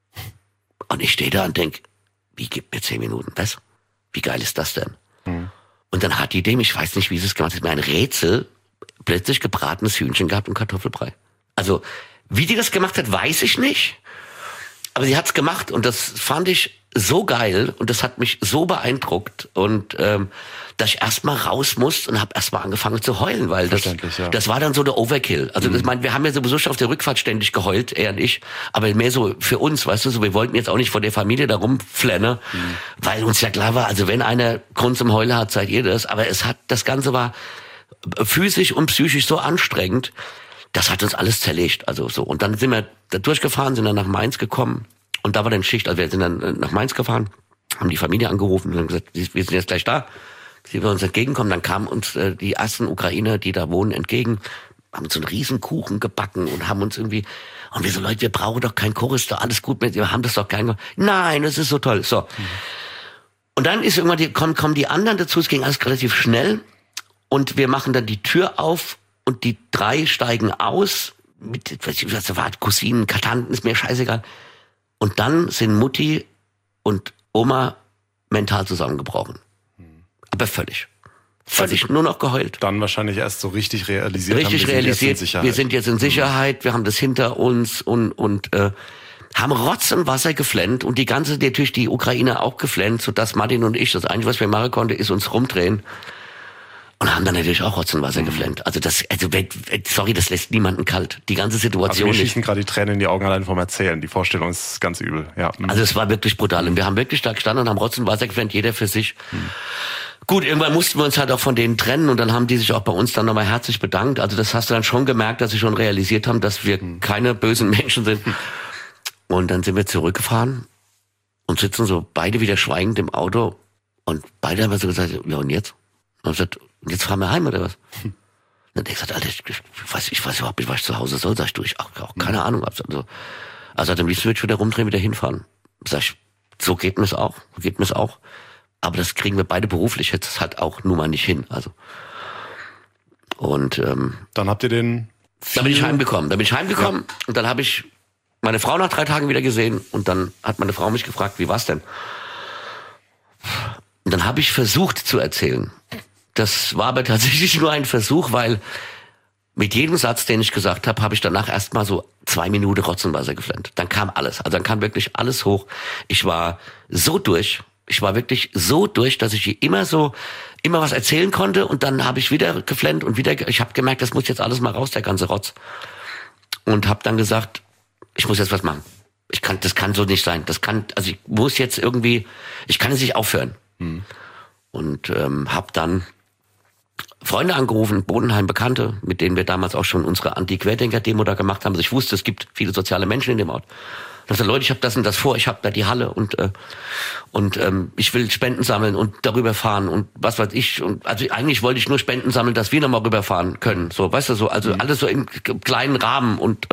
S3: Und ich stehe da und denk, wie gibt mir 10 Minuten? Was? Wie geil ist das denn? Und dann hat die dem, ich weiß nicht, wie sie es gemacht hat, mir ein Rätsel, plötzlich gebratenes Hühnchen gehabt und Kartoffelbrei. Also, wie die das gemacht hat, weiß ich nicht. Aber sie hat's gemacht und das fand ich so geil und das hat mich so beeindruckt und dass ich erstmal raus musste und habe erstmal angefangen zu heulen, weil das war dann so der Overkill. Also ich meine, wir haben ja sowieso schon auf der Rückfahrt ständig geheult, er und ich, aber mehr so für uns, weißt du, so wir wollten jetzt auch nicht vor der Familie da rumflennen, weil uns ja klar war, also wenn einer Grund zum Heulen hat, seid ihr das, aber das Ganze war physisch und psychisch so anstrengend, das hat uns alles zerlegt, also so. Und dann sind wir da durchgefahren, sind dann nach Mainz gekommen und da war dann Schicht, also wir sind dann nach Mainz gefahren, haben die Familie angerufen und haben gesagt, wir sind jetzt gleich da. Sie will uns entgegenkommen, dann kamen uns die ersten Ukrainer, die da wohnen, entgegen, haben uns so einen riesen Kuchen gebacken und haben uns irgendwie, und wir so, Leute, wir brauchen doch keinen Chorus, doch alles gut mit, wir haben das doch nein, das ist so toll, so. Und dann ist irgendwann, kommen die anderen dazu, es ging alles relativ schnell und wir machen dann die Tür auf und die 3 steigen aus, was war, Cousinen, Tanten, ist mir scheißegal. Und dann sind Mutti und Oma mental zusammengebrochen. Aber völlig, nur noch geheult.
S2: Dann wahrscheinlich erst so richtig realisiert.
S3: Wir sind jetzt in Sicherheit, wir haben das hinter uns und haben Rotz und Wasser geflennt und natürlich die Ukraine auch geflennt, sodass Martin und ich, das Einzige, was wir machen konnten, ist uns rumdrehen. Und haben dann natürlich auch Rotz und Wasser geflennt. Also das lässt niemanden kalt. Die ganze Situation.
S2: Also wir schießen gerade die Tränen in die Augen allein vom Erzählen. Die Vorstellung ist ganz übel, ja.
S3: Also es war wirklich brutal. Und wir haben wirklich da gestanden und haben Rotz und Wasser geflennt, jeder für sich. Gut, irgendwann mussten wir uns halt auch von denen trennen und dann haben die sich auch bei uns dann nochmal herzlich bedankt. Also das hast du dann schon gemerkt, dass sie schon realisiert haben, dass wir keine bösen Menschen sind. Und dann sind wir zurückgefahren und sitzen so beide wieder schweigend im Auto Und beide haben so gesagt, ja und jetzt? Und ich gesagt, jetzt fahren wir heim oder was? Und dann hat er gesagt, Alter, ich weiß überhaupt nicht, was ich zu Hause soll. Sag ich, du, ich auch keine Ahnung. Also am liebsten würde ich wieder rumdrehen, wieder hinfahren. Sag ich, so geht mir's auch. Aber das kriegen wir beide beruflich jetzt halt auch nun mal nicht hin. Also. Und
S2: dann habt ihr den...
S3: Da bin ich heimgekommen. Und dann habe ich meine Frau nach 3 Tagen wieder gesehen. Und dann hat meine Frau mich gefragt, wie war's denn? Und dann habe ich versucht zu erzählen. Das war aber tatsächlich nur ein Versuch, weil mit jedem Satz, den ich gesagt habe, habe ich danach erstmal so 2 Minuten Rotzenwasser geflennt. Dann kam alles. Also dann kam wirklich alles hoch. Ich war so durch. Ich war wirklich so durch, dass ich immer was erzählen konnte. Und dann habe ich wieder geflennt und wieder. Ich habe gemerkt, das muss jetzt alles mal raus, der ganze Rotz. Und habe dann gesagt, ich muss jetzt was machen. Das kann so nicht sein. Ich muss jetzt irgendwie, ich kann es nicht aufhören. Und habe dann Freunde angerufen, Bodenheim, Bekannte, mit denen wir damals auch schon unsere Anti-Querdenker-Demo da gemacht haben. Also ich wusste, es gibt viele soziale Menschen in dem Ort. Ich dachte, Leute, ich habe das und das vor, ich habe da die Halle und ich will Spenden sammeln und darüber fahren und was weiß ich. Und also eigentlich wollte ich nur Spenden sammeln, dass wir nochmal rüberfahren können. So, weißt du, so, also alles so im kleinen Rahmen und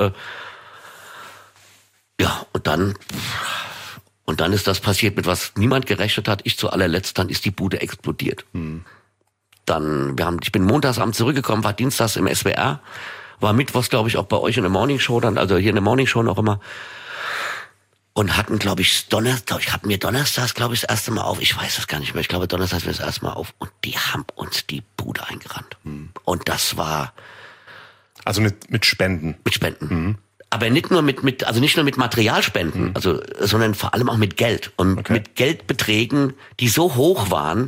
S3: ja, und dann ist das passiert, mit was niemand gerechnet hat. Ich zu allerletzt, dann ist die Bude explodiert. Ich bin montagsabend zurückgekommen, war dienstags im SWR, war mittwochs, glaube ich, auch bei euch in der Morningshow dann, also hier in der Morningshow noch immer. Und hatten, glaube ich, hatten wir donnerstags, glaube ich, das erste Mal auf. Ich weiß das gar nicht mehr. Ich glaube, donnerstags wir das erste Mal auf. Und die haben uns die Bude eingerannt. Und das war...
S2: Also mit Spenden?
S3: Mit Spenden. Aber nicht nur mit Materialspenden, sondern vor allem auch mit Geld. Und mit Geldbeträgen, die so hoch waren,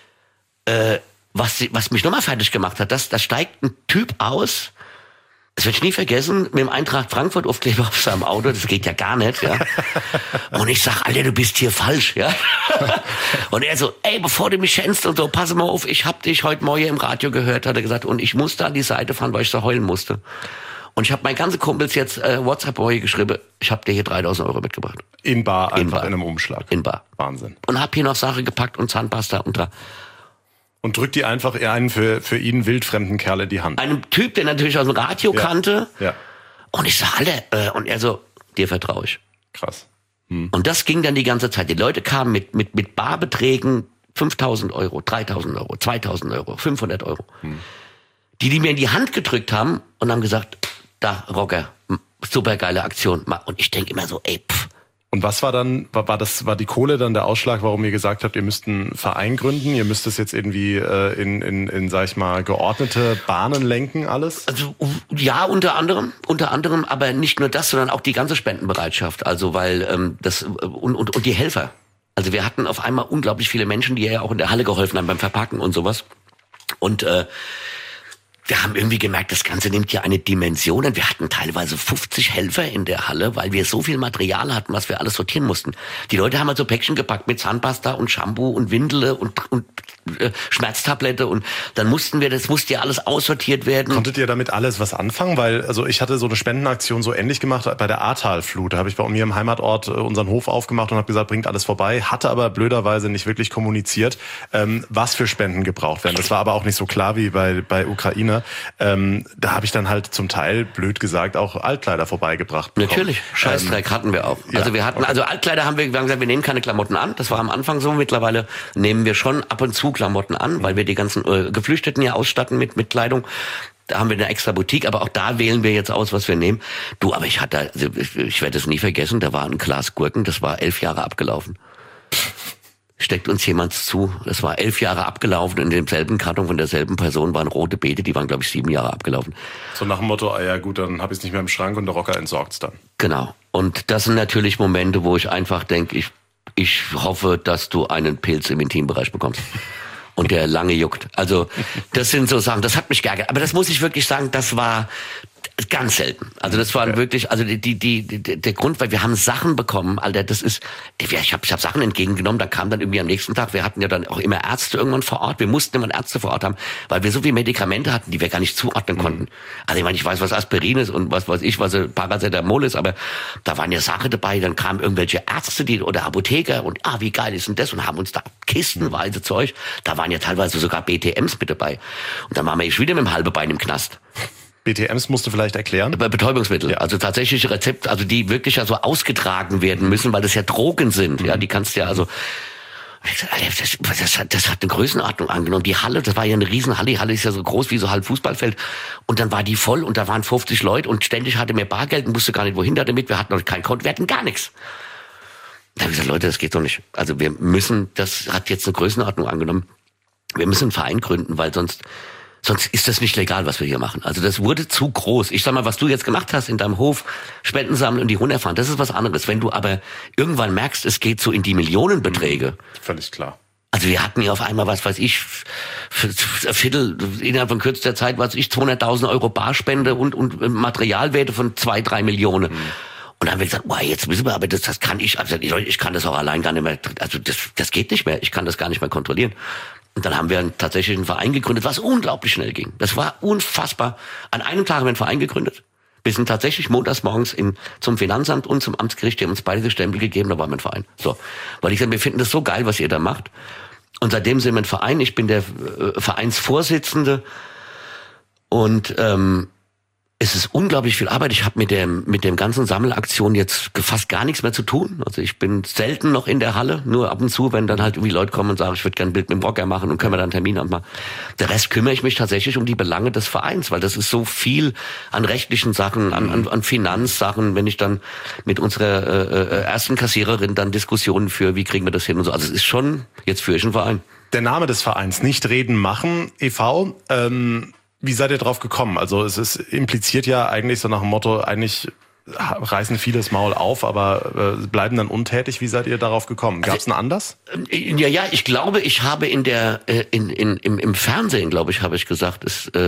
S3: was mich nochmal fertig gemacht hat. Da steigt ein Typ aus, das werde ich nie vergessen, mit dem Eintracht Frankfurt Aufkleber auf seinem Auto, das geht ja gar nicht, ja. Und ich sag, Alter, du bist hier falsch, ja. Und er so, ey, bevor du mich schänzt und so, pass mal auf, ich hab dich heute Morgen im Radio gehört, hat er gesagt, und ich musste an die Seite fahren, weil ich so heulen musste. Und ich habe meinen ganzen Kumpels jetzt WhatsApp heute geschrieben, ich habe dir hier 3.000 Euro mitgebracht.
S2: In bar, einfach in einem Umschlag.
S3: In bar.
S2: Wahnsinn.
S3: Und hab hier noch Sache gepackt und Zahnpasta und da.
S2: Und drückt die einfach einen für ihn wildfremden Kerl in die Hand.
S3: Einem Typ, der natürlich aus dem Radio kannte.
S2: Ja.
S3: Und ich sag, Alter, und er so, dir vertraue ich.
S2: Krass.
S3: Und das ging dann die ganze Zeit. Die Leute kamen mit Barbeträgen 5.000 Euro, 3.000 Euro, 2.000 Euro, 500 Euro. Die mir in die Hand gedrückt haben und haben gesagt, da, Rocker, super geile Aktion. Und ich denke immer so, ey,
S2: Und was war dann, war die Kohle dann der Ausschlag, warum ihr gesagt habt, ihr müsst einen Verein gründen, ihr müsst es jetzt irgendwie in sag ich mal, geordnete Bahnen lenken, alles?
S3: Also ja, unter anderem, aber nicht nur das, sondern auch die ganze Spendenbereitschaft. Also weil und die Helfer. Also wir hatten auf einmal unglaublich viele Menschen, die ja auch in der Halle geholfen haben beim Verpacken und sowas. Und wir haben irgendwie gemerkt, das Ganze nimmt ja eine Dimension. Und wir hatten teilweise 50 Helfer in der Halle, weil wir so viel Material hatten, was wir alles sortieren mussten. Die Leute haben halt so Päckchen gepackt mit Zahnpasta und Shampoo und Windel und Schmerztablette. Und dann musste ja alles aussortiert werden.
S2: Konntet ihr damit alles was anfangen? Weil, also ich hatte so eine Spendenaktion so ähnlich gemacht bei der Ahrtalflut. Da habe ich bei mir im Heimatort unseren Hof aufgemacht und habe gesagt, bringt alles vorbei. Hatte aber blöderweise nicht wirklich kommuniziert, was für Spenden gebraucht werden. Das war aber auch nicht so klar wie bei Ukraine. Da habe ich dann halt zum Teil, blöd gesagt, auch Altkleider vorbeigebracht bekommen.
S3: Natürlich, Scheißdreck hatten wir auch. Ja, also Altkleider haben wir gesagt, wir nehmen keine Klamotten an. Das war am Anfang so. Mittlerweile nehmen wir schon ab und zu Klamotten an, weil wir die ganzen Geflüchteten ja ausstatten mit Kleidung. Da haben wir eine extra Boutique, aber auch da wählen wir jetzt aus, was wir nehmen. Du, aber ich werde es nie vergessen, da war ein Glas Gurken, das war 11 Jahre abgelaufen. Steckt uns jemand zu. Das war 11 Jahre abgelaufen. In demselben Karton von derselben Person waren rote Beete, die waren, glaube ich, 7 Jahre abgelaufen.
S2: So nach dem Motto, ja gut, dann habe ich es nicht mehr im Schrank und der Rocker entsorgt's dann.
S3: Genau. Und das sind natürlich Momente, wo ich einfach denke, ich hoffe, dass du einen Pilz im Intimbereich bekommst. Und der lange juckt. Also das sind so Sachen, das hat mich geärgert. Aber das muss ich wirklich sagen, das war Ganz selten. Also das waren wirklich, also der Grund, weil wir haben Sachen bekommen, Alter, das ist, ich hab Sachen entgegengenommen, da kam dann irgendwie am nächsten Tag, wir hatten ja dann auch immer Ärzte irgendwann vor Ort, wir mussten immer Ärzte vor Ort haben, weil wir so viele Medikamente hatten, die wir gar nicht zuordnen konnten. Also ich meine, ich weiß, was Aspirin ist und was weiß ich, was Paracetamol ist, aber da waren ja Sachen dabei, dann kamen irgendwelche Ärzte oder Apotheker und wie geil ist denn das und haben uns da kistenweise Zeug, da waren ja teilweise sogar BTMs mit dabei und dann waren wir wieder mit dem halben Bein im Knast.
S2: BTMs musst du vielleicht erklären?
S3: Betäubungsmittel, also tatsächliche Rezepte, also die wirklich ja so ausgetragen werden müssen, weil das ja Drogen sind, ja, die kannst du ja also, das hat eine Größenordnung angenommen. Die Halle, das war ja eine Riesenhalle, die Halle ist ja so groß wie so halb Fußballfeld und dann war die voll und da waren 50 Leute und ständig hatte mir Bargeld und wusste gar nicht wohin damit, wir hatten noch kein Konto, wir hatten gar nichts. Da habe ich gesagt, Leute, das geht doch nicht. Also wir müssen, das hat jetzt eine Größenordnung angenommen, wir müssen einen Verein gründen, weil sonst ist das nicht legal, was wir hier machen. Also das wurde zu groß. Ich sag mal, was du jetzt gemacht hast in deinem Hof, Spenden sammeln und die runterfahren, das ist was anderes. Wenn du aber irgendwann merkst, es geht so in die Millionenbeträge.
S2: Völlig klar.
S3: Also wir hatten ja auf einmal, was weiß ich, für Viertel, innerhalb von kürzester Zeit, 200.000 Euro Barspende und Materialwerte von 2-3 Millionen. Und dann haben wir gesagt, jetzt müssen wir, aber das kann ich, also ich kann das auch allein gar nicht mehr, also das geht nicht mehr, ich kann das gar nicht mehr kontrollieren. Und dann haben wir tatsächlich einen Verein gegründet, was unglaublich schnell ging. Das war unfassbar. An einem Tag haben wir einen Verein gegründet. Wir sind tatsächlich montags morgens zum Finanzamt und zum Amtsgericht, die haben uns beide die Stempel gegeben, da war mein Verein. So. Weil ich sage, wir finden das so geil, was ihr da macht. Und seitdem sind wir ein Verein. Ich bin der Vereinsvorsitzende. Und es ist unglaublich viel Arbeit. Ich habe mit dem ganzen Sammelaktion jetzt fast gar nichts mehr zu tun. Also ich bin selten noch in der Halle, nur ab und zu, wenn dann halt irgendwie Leute kommen und sagen, ich würde gerne ein Bild mit dem Rocker machen und können wir dann einen Termin abmachen. Der Rest kümmere ich mich tatsächlich um die Belange des Vereins, weil das ist so viel an rechtlichen Sachen, an Finanzsachen, wenn ich dann mit unserer ersten Kassiererin dann Diskussionen führe, wie kriegen wir das hin und so. Also es ist schon, jetzt führe ich einen Verein.
S2: Der Name des Vereins, Nicht Reden Machen e.V., wie seid ihr drauf gekommen? Also es impliziert ja eigentlich so nach dem Motto, eigentlich reißen viele das Maul auf, aber bleiben dann untätig. Wie seid ihr darauf gekommen? Gab es einen Anlass?
S3: Ja, ich glaube, ich habe im Fernsehen, glaube ich, habe ich gesagt,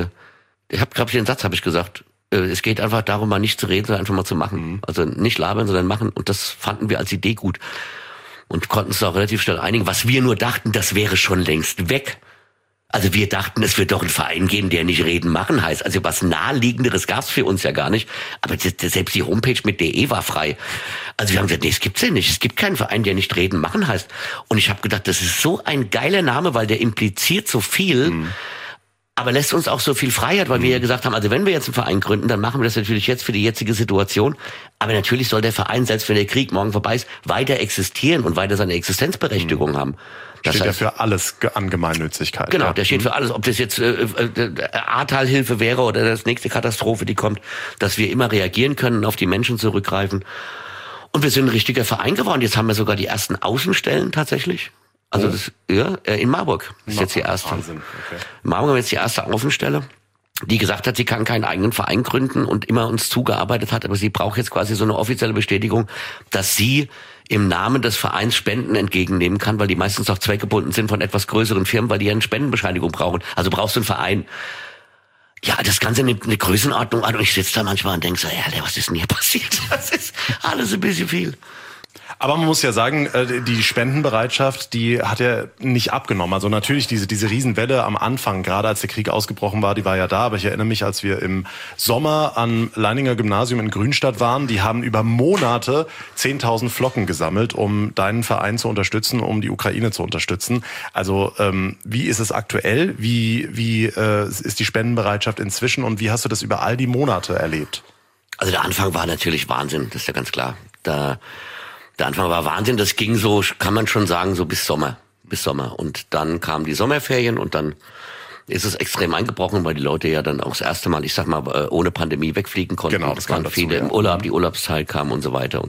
S3: den Satz habe ich gesagt, es geht einfach darum, mal nicht zu reden, sondern einfach mal zu machen. Also nicht labern, sondern machen. Und das fanden wir als Idee gut. Und konnten uns auch relativ schnell einigen. Was wir nur dachten, das wäre schon längst weg. Also wir dachten, es wird doch einen Verein geben, der nicht reden machen heißt. Also was Naheliegenderes gab's für uns ja gar nicht. Aber selbst die Homepage mit DE war frei. Also wir haben gesagt, nee, es gibt's ja nicht. Es gibt keinen Verein, der nicht reden machen heißt. Und ich habe gedacht, das ist so ein geiler Name, weil der impliziert so viel, aber lässt uns auch so viel Freiheit, weil wir ja gesagt haben, also wenn wir jetzt einen Verein gründen, dann machen wir das natürlich jetzt für die jetzige Situation. Aber natürlich soll der Verein, selbst wenn der Krieg morgen vorbei ist, weiter existieren und weiter seine Existenzberechtigung haben. Das
S2: steht
S3: heißt,
S2: ja für alles an Gemeinnützigkeit.
S3: Genau,
S2: ja.
S3: Der steht für alles. Ob das jetzt Ahrtalhilfe wäre oder das nächste Katastrophe, die kommt, dass wir immer reagieren können, auf die Menschen zurückgreifen. Und wir sind ein richtiger Verein geworden. Jetzt haben wir sogar die ersten Außenstellen tatsächlich. Also in Marburg ist jetzt die erste.
S2: Wahnsinn. Okay.
S3: In Marburg haben wir jetzt die erste Außenstelle, die gesagt hat, sie kann keinen eigenen Verein gründen und immer uns zugearbeitet hat, aber sie braucht jetzt quasi so eine offizielle Bestätigung, dass sie im Namen des Vereins Spenden entgegennehmen kann, weil die meistens auch zweckgebunden sind von etwas größeren Firmen, weil die ja eine Spendenbescheinigung brauchen. Also brauchst du einen Verein. Ja, das Ganze nimmt eine Größenordnung an und ich sitze da manchmal und denke so, was ist denn hier passiert? Das ist alles ein bisschen viel.
S2: Aber man muss ja sagen, die Spendenbereitschaft, die hat ja nicht abgenommen. Also natürlich diese Riesenwelle am Anfang, gerade als der Krieg ausgebrochen war, die war ja da. Aber ich erinnere mich, als wir im Sommer am Leininger Gymnasium in Grünstadt waren, die haben über Monate 10.000 Flocken gesammelt, um deinen Verein zu unterstützen, um die Ukraine zu unterstützen. Also wie ist es aktuell? Wie ist die Spendenbereitschaft inzwischen und wie hast du das über all die Monate erlebt?
S3: Also der Anfang war natürlich Wahnsinn, das ist ja ganz klar. Der Anfang war Wahnsinn, das ging so, kann man schon sagen, so bis Sommer. Und dann kamen die Sommerferien und dann ist es extrem eingebrochen, weil die Leute ja dann auch das erste Mal, ich sag mal, ohne Pandemie wegfliegen konnten.
S2: Genau, das kam dazu,
S3: viele im Urlaub, die Urlaubszeit kam und so weiter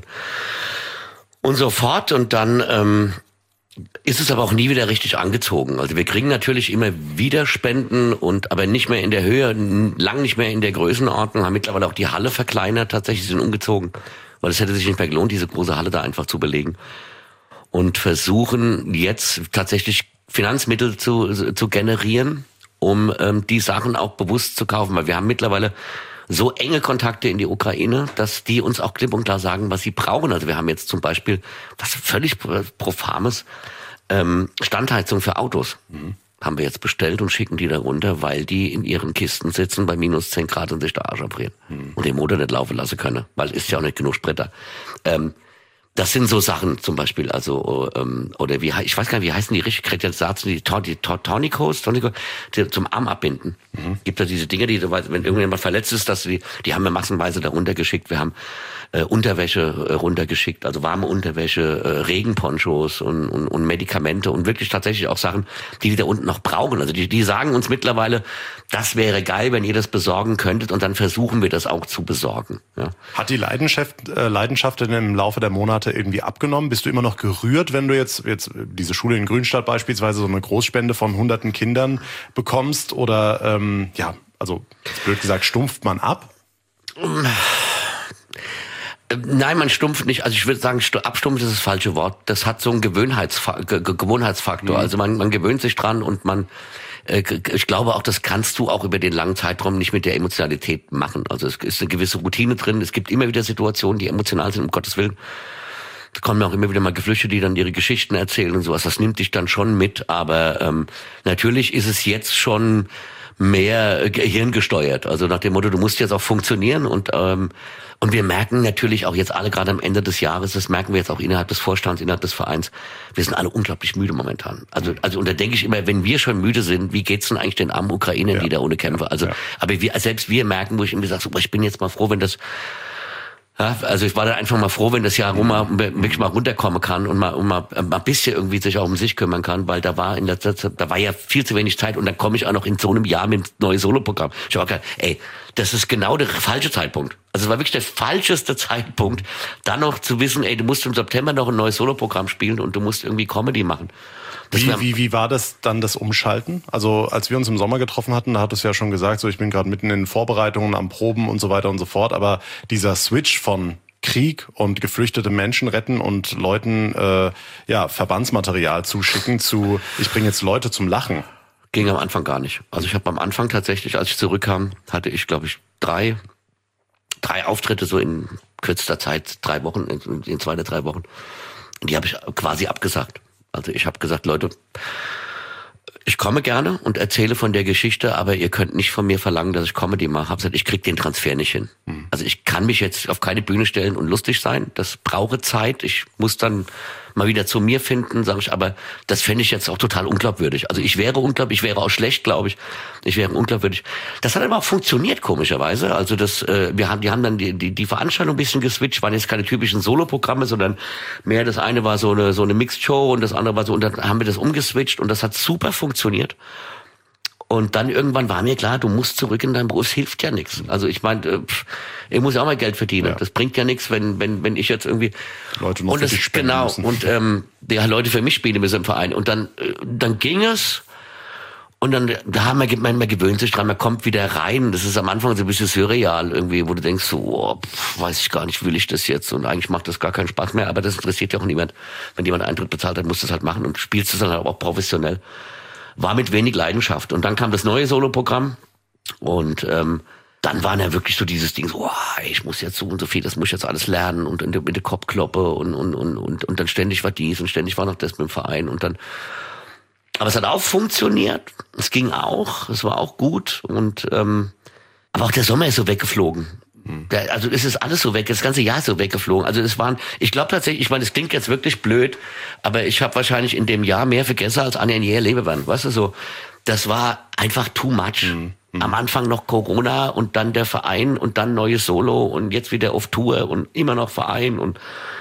S3: und so fort. Und dann ist es aber auch nie wieder richtig angezogen. Also wir kriegen natürlich immer wieder Spenden aber nicht mehr in der Höhe, lang nicht mehr in der Größenordnung, haben mittlerweile auch die Halle verkleinert, tatsächlich sind umgezogen. Weil es hätte sich nicht mehr gelohnt, diese große Halle da einfach zu belegen. Und versuchen jetzt tatsächlich Finanzmittel zu generieren, um die Sachen auch bewusst zu kaufen. Weil wir haben mittlerweile so enge Kontakte in die Ukraine, dass die uns auch klipp und klar sagen, was sie brauchen. Also wir haben jetzt zum Beispiel, was völlig Profanes, Standheizung für Autos. Haben wir jetzt bestellt und schicken die da runter, weil die in ihren Kisten sitzen bei minus 10 Grad und sich der Arsch abfrieren. Und den Motor nicht laufen lassen können, weil ist ja auch nicht genug Sprit da. Das sind so Sachen zum Beispiel, also oder ich weiß gar nicht, wie heißen die richtig, die Tourniquets, die zum Arm abbinden. Gibt ja diese Dinge, die, wenn irgendjemand verletzt ist, die haben wir massenweise da runtergeschickt. Wir haben Unterwäsche runtergeschickt, also warme Unterwäsche, Regenponchos und Medikamente und wirklich tatsächlich auch Sachen, die da unten noch brauchen. Also die sagen uns mittlerweile, das wäre geil, wenn ihr das besorgen könntet, und dann versuchen wir das auch zu besorgen. Ja.
S2: Hat die Leidenschaft denn im Laufe der Monate irgendwie abgenommen? Bist du immer noch gerührt, wenn du jetzt diese Schule in Grünstadt beispielsweise so eine Großspende von hunderten Kindern bekommst? Oder also blöd gesagt, stumpft man ab?
S3: Nein, man stumpft nicht. Also ich würde sagen, abstumpft ist das falsche Wort. Das hat so einen Gewohnheitsfaktor. Also man gewöhnt sich dran und ich glaube auch, das kannst du auch über den langen Zeitraum nicht mit der Emotionalität machen. Also es ist eine gewisse Routine drin. Es gibt immer wieder Situationen, die emotional sind, um Gottes Willen. Da kommen auch immer wieder mal Geflüchtete, die dann ihre Geschichten erzählen und sowas. Das nimmt dich dann schon mit. Aber natürlich ist es jetzt schon mehr gehirngesteuert. Also nach dem Motto, du musst jetzt auch funktionieren. Und wir merken natürlich auch jetzt alle, gerade am Ende des Jahres, das merken wir jetzt auch innerhalb des Vorstands, innerhalb des Vereins, wir sind alle unglaublich müde momentan. Also und da denke ich immer, wenn wir schon müde sind, wie geht's denn eigentlich den armen Ukrainern, die da ohne kämpfen? Also, aber selbst wir merken, wo ich immer sage, so, ich bin jetzt mal froh, wenn das. Ja, also ich war dann einfach mal froh, wenn das Jahr wirklich mal runterkommen kann und mal ein bisschen irgendwie sich auch um sich kümmern kann, weil da war ja viel zu wenig Zeit, und dann komme ich auch noch in so einem Jahr mit einem neuen Soloprogramm. Ich habe gedacht, das ist genau der falsche Zeitpunkt. Also es war wirklich der falscheste Zeitpunkt, dann noch zu wissen, du musst im September noch ein neues Soloprogramm spielen und du musst irgendwie Comedy machen.
S2: Wie war das dann, das Umschalten? Also als wir uns im Sommer getroffen hatten, da hat es ja schon gesagt, so ich bin gerade mitten in den Vorbereitungen, am Proben und so weiter und so fort. Aber dieser Switch von Krieg und geflüchtete Menschen retten und Leuten Verbandsmaterial zuschicken zu, ich bringe jetzt Leute zum Lachen.
S3: Ging am Anfang gar nicht. Also ich habe am Anfang tatsächlich, als ich zurückkam, hatte ich, glaube ich, drei Auftritte so in kürzester Zeit, 3 Wochen, in 2 oder 3 Wochen. Und die habe ich quasi abgesagt. Also ich habe gesagt, Leute, ich komme gerne und erzähle von der Geschichte, aber ihr könnt nicht von mir verlangen, dass ich Comedy mache. Hab gesagt, ich krieg den Transfer nicht hin. Also ich kann mich jetzt auf keine Bühne stellen und lustig sein. Das brauche Zeit. Ich muss dann mal wieder zu mir finden, sage ich, aber das fände ich jetzt auch total unglaubwürdig. Also ich wäre unglaubwürdig, ich wäre auch schlecht, glaube ich. Ich wäre unglaubwürdig. Das hat aber auch funktioniert, komischerweise. Also die haben dann die Veranstaltung ein bisschen geswitcht, waren jetzt keine typischen Soloprogramme, sondern mehr, das eine war so eine Mixed Show und das andere war so, und dann haben wir das umgeswitcht und das hat super funktioniert. Und dann irgendwann war mir klar, du musst zurück in deinen Beruf, es hilft ja nichts. Also ich meine, ich muss ja auch mal Geld verdienen. Ja. Das bringt ja nichts, wenn ich jetzt irgendwie
S2: Leute noch für dich spenden müssen.
S3: Und Leute für mich spielen müssen im Verein. Und dann ging es. Und dann man gewöhnt sich dran, man kommt wieder rein. Das ist am Anfang so ein bisschen surreal irgendwie, wo du denkst so, weiß ich gar nicht, will ich das jetzt? Und eigentlich macht das gar keinen Spaß mehr. Aber das interessiert ja auch niemand. Wenn jemand Eintritt bezahlt hat, muss das halt machen und spielst es dann auch professionell. War mit wenig Leidenschaft. Und dann kam das neue Soloprogramm und dann war ja wirklich so dieses Ding, so, ich muss jetzt so und so viel, das muss ich jetzt alles lernen und mit der Kopfkloppe und dann ständig war dies und ständig war noch das mit dem Verein und dann. Aber es hat auch funktioniert. Es ging auch, es war auch gut und aber auch der Sommer ist so weggeflogen. Also es ist alles so weg, das ganze Jahr ist so weggeflogen. Also ich glaube tatsächlich, ich meine, es klingt jetzt wirklich blöd, aber ich habe wahrscheinlich in dem Jahr mehr vergessen als Anja in je Lebewand. Weißt du, so, das war einfach too much. Am Anfang noch Corona und dann der Verein und dann neues Solo und jetzt wieder auf Tour und immer noch Verein und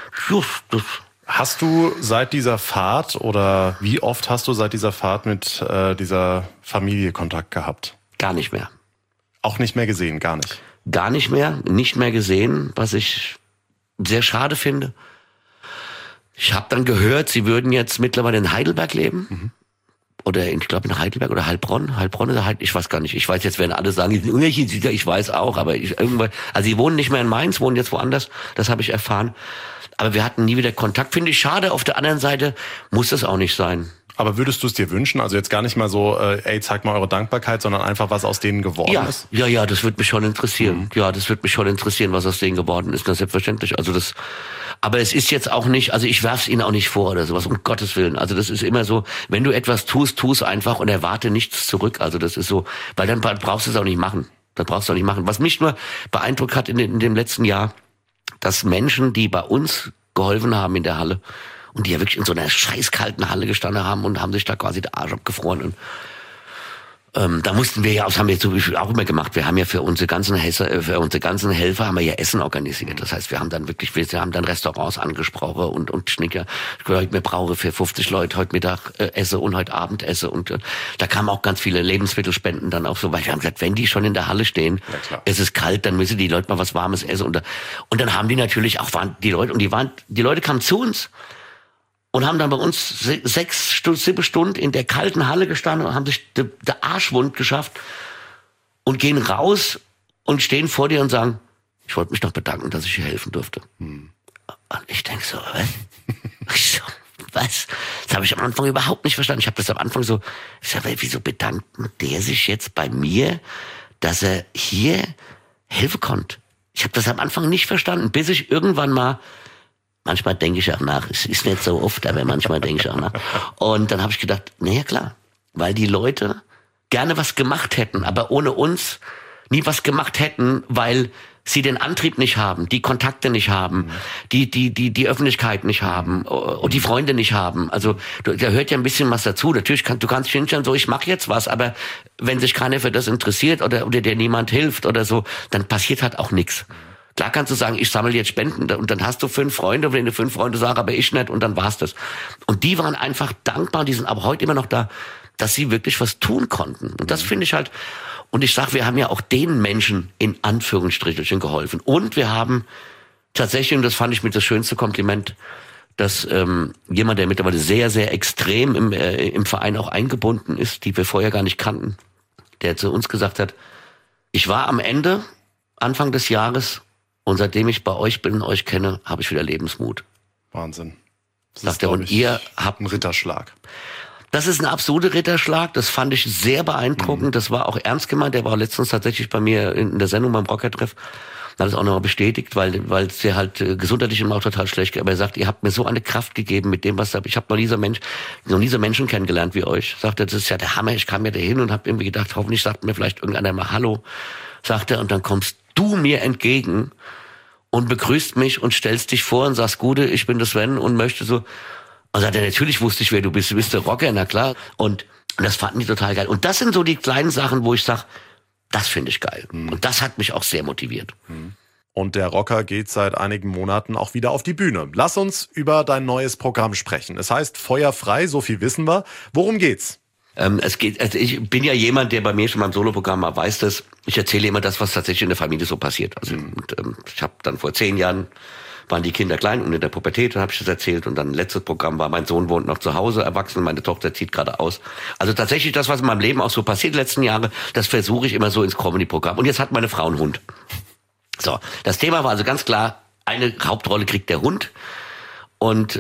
S2: Hast du seit dieser Fahrt oder wie oft hast du seit dieser Fahrt mit dieser Familie Kontakt gehabt?
S3: Gar nicht mehr.
S2: Auch nicht mehr gesehen, gar nicht?
S3: Gar nicht mehr gesehen, was ich sehr schade finde. Ich habe dann gehört, sie würden jetzt mittlerweile in Heidelberg leben. Oder ich glaube in Heidelberg oder Heilbronn. Heilbronn oder ich weiß gar nicht. Ich weiß, jetzt werden alle sagen, ich weiß auch, aber also sie wohnen nicht mehr in Mainz, wohnen jetzt woanders. Das habe ich erfahren. Aber wir hatten nie wieder Kontakt. Finde ich schade. Auf der anderen Seite muss das auch nicht sein.
S2: Aber würdest du es dir wünschen? Also jetzt gar nicht mal so, zeigt mal eure Dankbarkeit, sondern einfach, was aus denen geworden ist?
S3: Ja, das würde mich schon interessieren. Ja, das würde mich schon interessieren, was aus denen geworden ist. Das ist selbstverständlich. Also aber es ist jetzt auch nicht, also ich werf's ihnen auch nicht vor oder sowas, um Gottes Willen. Also das ist immer so, wenn du etwas tust, tu es einfach und erwarte nichts zurück. Also das ist so, weil dann brauchst du es auch nicht machen. Was mich nur beeindruckt hat in dem letzten Jahr, dass Menschen, die bei uns geholfen haben in der Halle und die ja wirklich in so einer scheißkalten Halle gestanden haben und haben sich da quasi der Arsch abgefroren und da mussten wir ja, das haben wir zum Beispiel auch immer gemacht, wir haben ja für unsere ganzen Helfer haben wir ja Essen organisiert. Das heißt, wir haben dann Restaurants angesprochen und Schnicker, heute mir brauche für 50 Leute heute Mittag esse und heute Abend esse und da kamen auch ganz viele Lebensmittelspenden dann auch so, weil wir haben gesagt, wenn die schon in der Halle stehen, es ist kalt, dann müssen die Leute mal was Warmes essen und dann haben die natürlich auch, die Leute kamen zu uns und haben dann bei uns 7 Stunden in der kalten Halle gestanden und haben sich der Arschwund geschafft und gehen raus und stehen vor dir und sagen, ich wollte mich noch bedanken, dass ich hier helfen durfte. Und ich denke so, was? Das habe ich am Anfang überhaupt nicht verstanden. Ich habe das am Anfang so, wieso bedankt der sich jetzt bei mir, dass er hier helfen konnte? Ich habe das am Anfang nicht verstanden, bis ich irgendwann mal, manchmal denke ich auch nach, es ist nicht so oft, aber manchmal denke ich auch nach. Und dann habe ich gedacht, naja klar, weil die Leute gerne was gemacht hätten, aber ohne uns nie was gemacht hätten, weil sie den Antrieb nicht haben, die Kontakte nicht haben, die Öffentlichkeit nicht haben und die Freunde nicht haben. Also da hört ja ein bisschen was dazu. Natürlich du kannst hinstellen, so ich mache jetzt was, aber wenn sich keiner für das interessiert oder dir niemand hilft oder so, dann passiert halt auch nichts. Klar kannst du sagen, ich sammle jetzt Spenden und dann hast du 5 Freunde, wenn du 5 Freunde sagst, aber ich nicht und dann war's das. Und die waren einfach dankbar, die sind aber heute immer noch da, dass sie wirklich was tun konnten. Und das finde ich halt, und ich sag, wir haben ja auch den Menschen in Anführungsstrichen geholfen. Und wir haben tatsächlich, und das fand ich mit das schönste Kompliment, dass jemand, der mittlerweile sehr, sehr extrem im Verein auch eingebunden ist, die wir vorher gar nicht kannten, der zu uns gesagt hat, ich war am Ende, Anfang des Jahres, und seitdem ich bei euch bin und euch kenne, habe ich wieder Lebensmut.
S2: Wahnsinn.
S3: Sagt er, und ihr habt
S2: einen Ritterschlag.
S3: Das ist ein absoluter Ritterschlag. Das fand ich sehr beeindruckend. Das war auch ernst gemeint. Der war letztens tatsächlich bei mir in der Sendung beim Rocker-Treff. Hat es auch nochmal bestätigt, weil es ja halt gesundheitlich immer auch total schlecht geht. Aber er sagt, ihr habt mir so eine Kraft gegeben mit dem, was ich habe noch nie so Menschen kennengelernt wie euch. Sagt er, das ist ja der Hammer. Ich kam ja dahin und habe irgendwie gedacht, hoffentlich sagt mir vielleicht irgendeiner mal Hallo. Sagt er, und dann kommst du mir entgegen und begrüßt mich und stellst dich vor und sagst, Gute, ich bin der Sven und möchte so. Und sagt er, natürlich wusste ich, wer du bist. Du bist der Rocker, na klar. Und das fanden die total geil. Und das sind so die kleinen Sachen, wo ich sage, das finde ich geil. Und das hat mich auch sehr motiviert.
S2: Und der Rocker geht seit einigen Monaten auch wieder auf die Bühne. Lass uns über dein neues Programm sprechen. Es heißt Feuerfrei, so viel wissen wir. Worum geht's?
S3: Ich bin ja jemand, der bei mir schon beim Soloprogramm mal weiß, dass ich erzähle immer das, was tatsächlich in der Familie so passiert. Also ich habe dann vor 10 Jahren waren die Kinder klein und in der Pubertät, dann habe ich das erzählt. Und dann letztes Programm war, mein Sohn wohnt noch zu Hause, erwachsen, meine Tochter zieht gerade aus. Also tatsächlich das, was in meinem Leben auch so passiert die letzten Jahre, das versuche ich immer so ins Comedy-Programm. Und jetzt hat meine Frau einen Hund. So, das Thema war also ganz klar, eine Hauptrolle kriegt der Hund. Und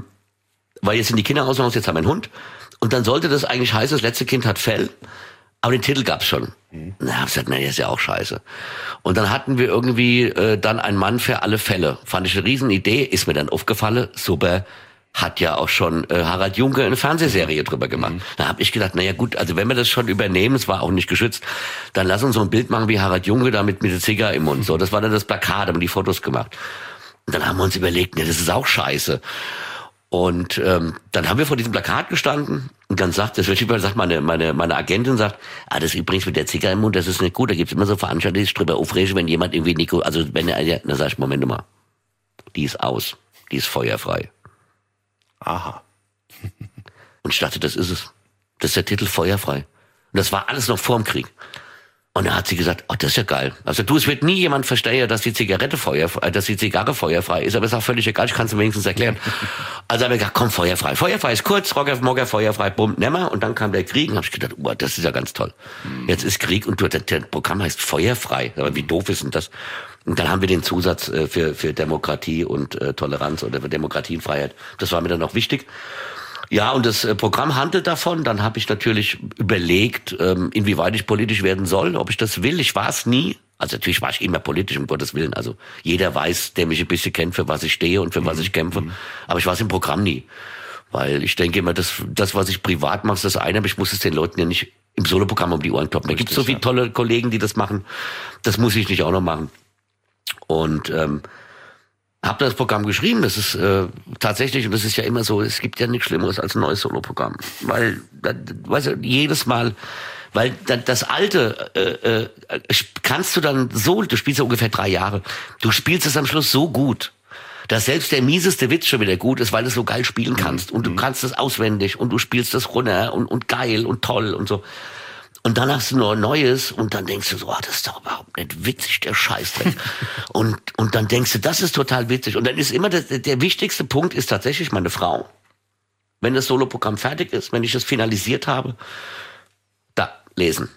S3: weil jetzt sind die Kinder aus, jetzt haben wir einen Hund. Und dann sollte das eigentlich heißen, das letzte Kind hat Fell, aber den Titel gab's schon. Na, hab ich gesagt, nee, ist ja auch scheiße. Und dann hatten wir irgendwie dann einen Mann für alle Fälle. Fand ich eine Riesenidee, ist mir dann aufgefallen, super, hat ja auch schon Harald Junke eine Fernsehserie drüber gemacht. Da habe ich gedacht, naja gut, also wenn wir das schon übernehmen, es war auch nicht geschützt, dann lass uns so ein Bild machen wie Harald Junke da mit der Zigarre im Mund. So, das war dann das Plakat, haben die Fotos gemacht. Und dann haben wir uns überlegt, nee, das ist auch scheiße. Und dann haben wir vor diesem Plakat gestanden und dann sagt meine Agentin sagt, das übrigens mit der Zigarre im Mund, das ist nicht gut, da gibt's immer so Veranstaltungen, die sich drüber aufregen, wenn jemand irgendwie dann sag ich, Moment mal, die ist aus, die ist feuerfrei.
S2: Aha.
S3: Und ich dachte, das ist es. Das ist der Titel, Feuerfrei. Und das war alles noch vor dem Krieg. Und da hat sie gesagt, das ist ja geil. Also es wird nie jemand verstehen, dass die Zigarre feuerfrei ist, aber ist auch völlig egal, ich kann es mir wenigstens erklären. Also haben wir gesagt, komm, feuerfrei. Feuerfrei ist kurz, Rocker, Mogger, feuerfrei, bumm, nimmer. Und dann kam der Krieg und habe ich gedacht, das ist ja ganz toll. Jetzt ist Krieg und das Programm heißt Feuerfrei. Aber wie doof ist denn das? Und dann haben wir den Zusatz für Demokratie und Toleranz oder für Demokratie und Freiheit. Das war mir dann auch wichtig. Ja, und das Programm handelt davon. Dann habe ich natürlich überlegt, inwieweit ich politisch werden soll, ob ich das will. Ich war es nie. Also natürlich war ich immer politisch, um Gottes Willen. Also jeder weiß, der mich ein bisschen kennt, für was ich stehe und für was ich kämpfe. Aber ich war es im Programm nie. Weil ich denke immer, das, was ich privat mache, ist das eine, aber ich muss es den Leuten ja nicht im Soloprogramm um die Ohren kloppen. Da gibt es so viele tolle Kollegen, die das machen. Das muss ich nicht auch noch machen. Und habe das Programm geschrieben. Das ist tatsächlich, und das ist ja immer so, es gibt ja nichts Schlimmeres als ein neues Soloprogramm. Weil, weißt du, jedes Mal, weil das alte kannst du dann so, du spielst ja ungefähr 3 Jahre, du spielst es am Schluss so gut, dass selbst der mieseste Witz schon wieder gut ist, weil du es so geil spielen kannst. Und du kannst es auswendig und du spielst es runter und geil und toll und so. Und dann hast du noch Neues und dann denkst du so, das ist doch überhaupt nicht witzig, der Scheißdreck. und dann denkst du, das ist total witzig. Und dann ist immer der wichtigste Punkt ist tatsächlich meine Frau. Wenn das Soloprogramm fertig ist, wenn ich es finalisiert habe, da, lesen.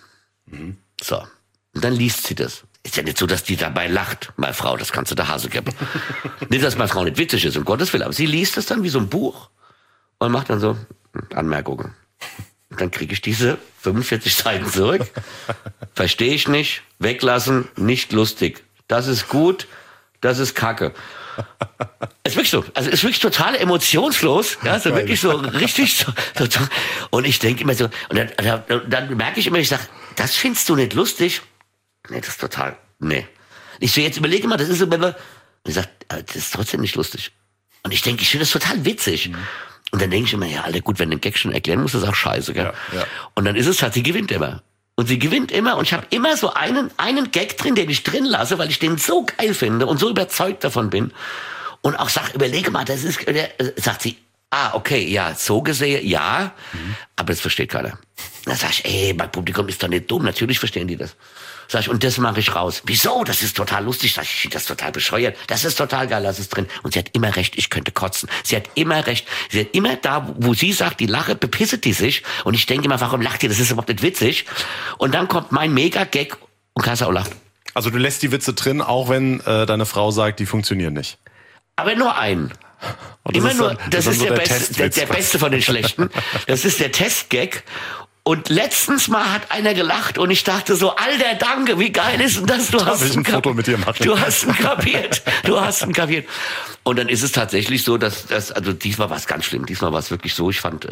S3: So. Und dann liest sie das. Ist ja nicht so, dass die dabei lacht, meine Frau, das kannst du der Hase geben. Nicht, dass meine Frau nicht witzig ist, um Gottes Willen, aber sie liest es dann wie so ein Buch und macht dann so Anmerkungen. Und dann kriege ich diese 45 Seiten zurück. Verstehe ich nicht, weglassen, nicht lustig. Das ist gut, das ist Kacke. Es ist wirklich so, also es ist wirklich total emotionslos, ja, so wirklich so richtig so. Und ich denke immer so, und dann merke ich immer, ich sage, das findest du nicht lustig? Nee, das ist total, nee. Ich so, jetzt überlege mal, das ist so, und ich sage, das ist trotzdem nicht lustig. Und ich denke, ich finde das total witzig. Und dann denke ich immer, ja, Alter, gut, wenn du den Gag schon erklären musst, ist auch scheiße, gell? Ja. Und dann ist es halt, sie gewinnt immer. Und sie gewinnt immer und ich habe immer so einen Gag drin, den ich drin lasse, weil ich den so geil finde und so überzeugt davon bin. Und auch sag, überlege mal, das ist, sagt sie, okay, ja, so gesehen, ja, aber das versteht keiner. Dann sag ich, mein Publikum ist doch nicht dumm, natürlich verstehen die das. Sag ich, und das mache ich raus. Wieso? Das ist total lustig. Sag ich, finde das total bescheuert. Das ist total geil, lass es drin. Und sie hat immer recht, ich könnte kotzen. Sie hat immer recht. Sie hat immer da, wo sie sagt, die Lache, bepisset die sich. Und ich denke immer, warum lacht ihr? Das ist überhaupt nicht witzig. Und dann kommt mein Mega-Gag und Kassa auch lacht.
S2: Also du lässt die Witze drin, auch wenn deine Frau sagt, die funktionieren nicht.
S3: Aber nur einen. Immer nur, das ist der beste von den schlechten. Das ist der Testgag. Und letztens mal hat einer gelacht und ich dachte so, Alter, danke, wie geil ist denn das? Du hast ein Foto mit dir machen. Du hast ihn kapiert. Du hast ihn kapiert. Und dann ist es tatsächlich so, dass also diesmal war es ganz schlimm. Diesmal war es wirklich so, ich fand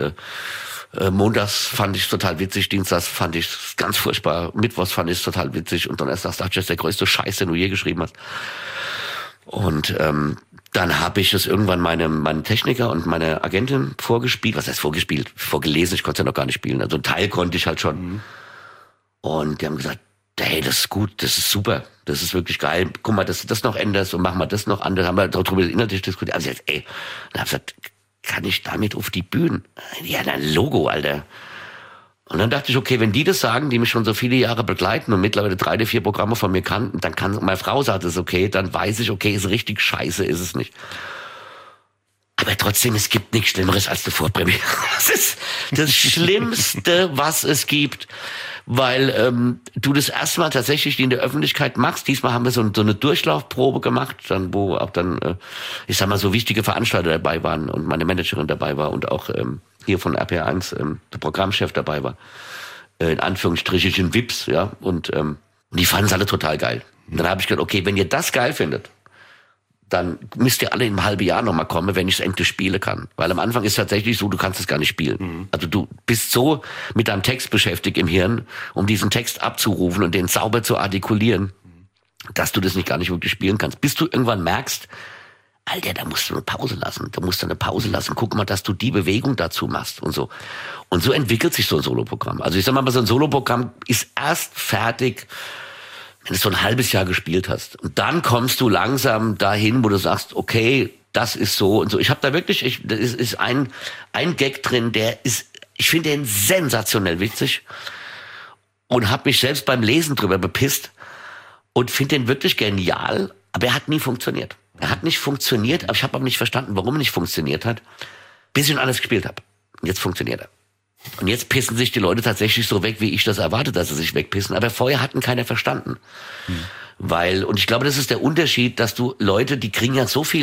S3: montags fand ich total witzig, dienstags fand ich ganz furchtbar, mittwochs fand ich es total witzig und donnerstags dachte ich, das ist der größte Scheiß, den du je geschrieben hast. Und dann habe ich es irgendwann meinem Techniker und meiner Agentin vorgespielt. Was heißt vorgespielt? Vorgelesen, ich konnte es ja noch gar nicht spielen. Also einen Teil konnte ich halt schon. Und die haben gesagt, hey, das ist gut, das ist super, das ist wirklich geil. Guck mal, dass du das noch änderst und mach mal das noch anders. Haben wir darüber inhaltlich diskutiert. Also jetzt, dann habe ich gesagt, kann ich damit auf die Bühne? Ja, ein Logo, Alter. Und dann dachte ich, okay, wenn die das sagen, die mich schon so viele Jahre begleiten und mittlerweile 3 oder 4 Programme von mir kannten, dann kann meine Frau sagt es okay, dann weiß ich, okay, ist richtig scheiße, ist es nicht. Aber trotzdem, es gibt nichts Schlimmeres als die Vorpremiere. Das ist das Schlimmste, was es gibt. Weil du das erstmal tatsächlich in der Öffentlichkeit machst. Diesmal haben wir so eine Durchlaufprobe gemacht, dann wo auch dann, ich sag mal, so wichtige Veranstalter dabei waren und meine Managerin dabei war und auch hier von RPR1 der Programmchef dabei war. In Anführungsstrichen Vips, ja. Und die fanden es alle total geil. Und dann habe ich gedacht, okay, wenn ihr das geil findet, dann müsst ihr alle in einem halben Jahr nochmal kommen, wenn ich es endlich spielen kann. Weil am Anfang ist es tatsächlich so, du kannst es gar nicht spielen. Also du bist so mit deinem Text beschäftigt im Hirn, um diesen Text abzurufen und den sauber zu artikulieren, dass du das nicht gar nicht wirklich spielen kannst. Bis du irgendwann merkst, Alter, da musst du eine Pause lassen. Guck mal, dass du die Bewegung dazu machst und so. Und so entwickelt sich so ein Soloprogramm. Also ich sag mal, so ein Soloprogramm ist erst fertig, wenn du so ein halbes Jahr gespielt hast. Und dann kommst du langsam dahin, wo du sagst, okay, das ist so und so. Ich habe da wirklich, da ist ein Gag drin, der ist, ich finde den sensationell witzig und habe mich selbst beim Lesen drüber bepisst und finde den wirklich genial, aber er hat nie funktioniert. Er hat nicht funktioniert, aber ich habe auch nicht verstanden, warum er nicht funktioniert hat, bis ich ihn alles gespielt habe. Und jetzt funktioniert er. Und jetzt pissen sich die Leute tatsächlich so weg, wie ich das erwarte, dass sie sich wegpissen. Aber vorher hatten keiner verstanden. Weil, und ich glaube, das ist der Unterschied, dass du Leute, die kriegen ja so viel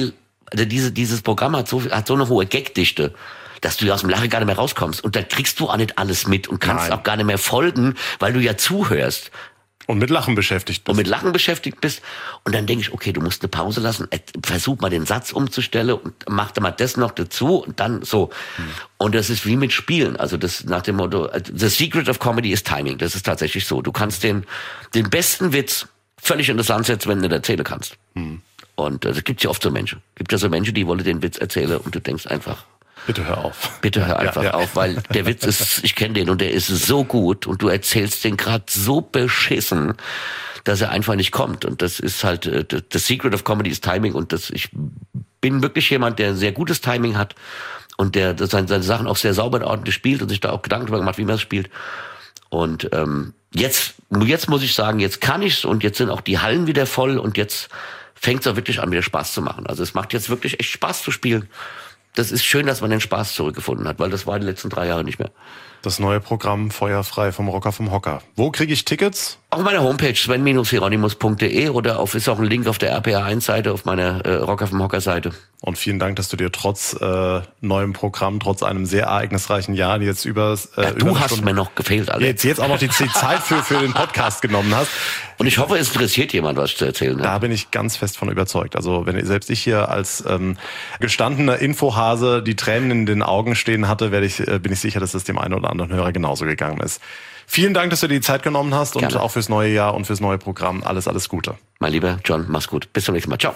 S3: Also dieses Programm hat so eine hohe Gagdichte, dass du aus dem Lachen gar nicht mehr rauskommst. Und da kriegst du auch nicht alles mit und kannst auch gar nicht mehr folgen, weil du ja zuhörst.
S2: Und mit Lachen beschäftigt
S3: bist. Und dann denke ich, okay, du musst eine Pause lassen, versuch mal den Satz umzustellen und mach da mal das noch dazu und dann so. Und das ist wie mit Spielen. Also das nach dem Motto, the secret of comedy is timing. Das ist tatsächlich so. Du kannst den besten Witz völlig in das Land setzen, wenn du den erzählen kannst. Und das gibt's ja oft so Menschen. Gibt ja so Menschen, die wollen den Witz erzählen und du denkst einfach,
S2: bitte hör auf.
S3: Bitte hör einfach auf, weil der Witz ist, ich kenne den und der ist so gut und du erzählst den gerade so beschissen, dass er einfach nicht kommt. Und das ist halt, the secret of comedy is timing und ich bin wirklich jemand, der sehr gutes Timing hat und der seine Sachen auch sehr sauber und ordentlich spielt und sich da auch Gedanken darüber macht, wie man es spielt. Und jetzt muss ich sagen, jetzt kann ich's und jetzt sind auch die Hallen wieder voll und jetzt fängt's auch wirklich an, wieder Spaß zu machen. Also es macht jetzt wirklich echt Spaß zu spielen. Das ist schön, dass man den Spaß zurückgefunden hat, weil das war die letzten 3 Jahre nicht mehr.
S2: Das neue Programm Feuerfrei vom Rocker vom Hocker. Wo kriege ich Tickets?
S3: Auf meiner Homepage sven-hieronymus.de oder ist auch ein Link auf der RPA1-Seite, auf meiner Rocker vom Hocker-Seite.
S2: Und vielen Dank, dass du dir trotz neuem Programm, trotz einem sehr ereignisreichen Jahr jetzt du
S3: hast mir noch gefehlt, Alex.
S2: Jetzt auch noch die Zeit für den Podcast genommen hast.
S3: Und ich hoffe, es interessiert jemand, was ich zu erzählen habe.
S2: Da bin ich ganz fest von überzeugt. Also wenn selbst ich hier als gestandener Infohase die Tränen in den Augen stehen hatte, bin ich sicher, dass es dem einen oder anderen Hörer genauso gegangen ist. Vielen Dank, dass du dir die Zeit genommen hast. Gerne. Und auch fürs neue Jahr und fürs neue Programm. Alles Gute.
S3: Mein lieber John, mach's gut. Bis zum nächsten Mal. Ciao.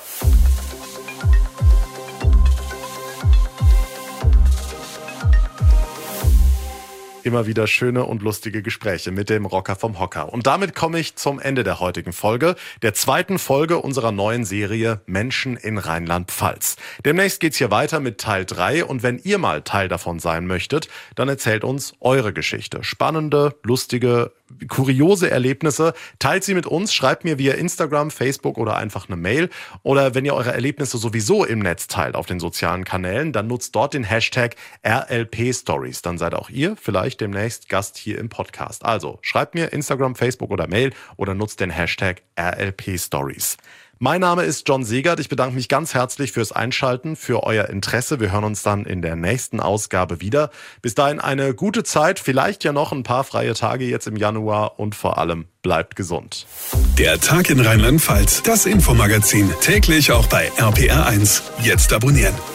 S2: Immer wieder schöne und lustige Gespräche mit dem Rocker vom Hocker. Und damit komme ich zum Ende der heutigen Folge, der 2. Folge unserer neuen Serie Menschen in Rheinland-Pfalz. Demnächst geht's hier weiter mit Teil 3 und wenn ihr mal Teil davon sein möchtet, dann erzählt uns eure Geschichte. Spannende, lustige, kuriose Erlebnisse. Teilt sie mit uns, schreibt mir via Instagram, Facebook oder einfach eine Mail. Oder wenn ihr eure Erlebnisse sowieso im Netz teilt auf den sozialen Kanälen, dann nutzt dort den Hashtag RLP-Stories. Dann seid auch ihr vielleicht demnächst Gast hier im Podcast. Also schreibt mir Instagram, Facebook oder Mail oder nutzt den Hashtag RLP-Stories. Mein Name ist John Segert. Ich bedanke mich ganz herzlich fürs Einschalten, für euer Interesse. Wir hören uns dann in der nächsten Ausgabe wieder. Bis dahin eine gute Zeit, vielleicht ja noch ein paar freie Tage jetzt im Januar und vor allem bleibt gesund.
S1: Der Tag in Rheinland-Pfalz, das Infomagazin, täglich auch bei RPR1. Jetzt abonnieren.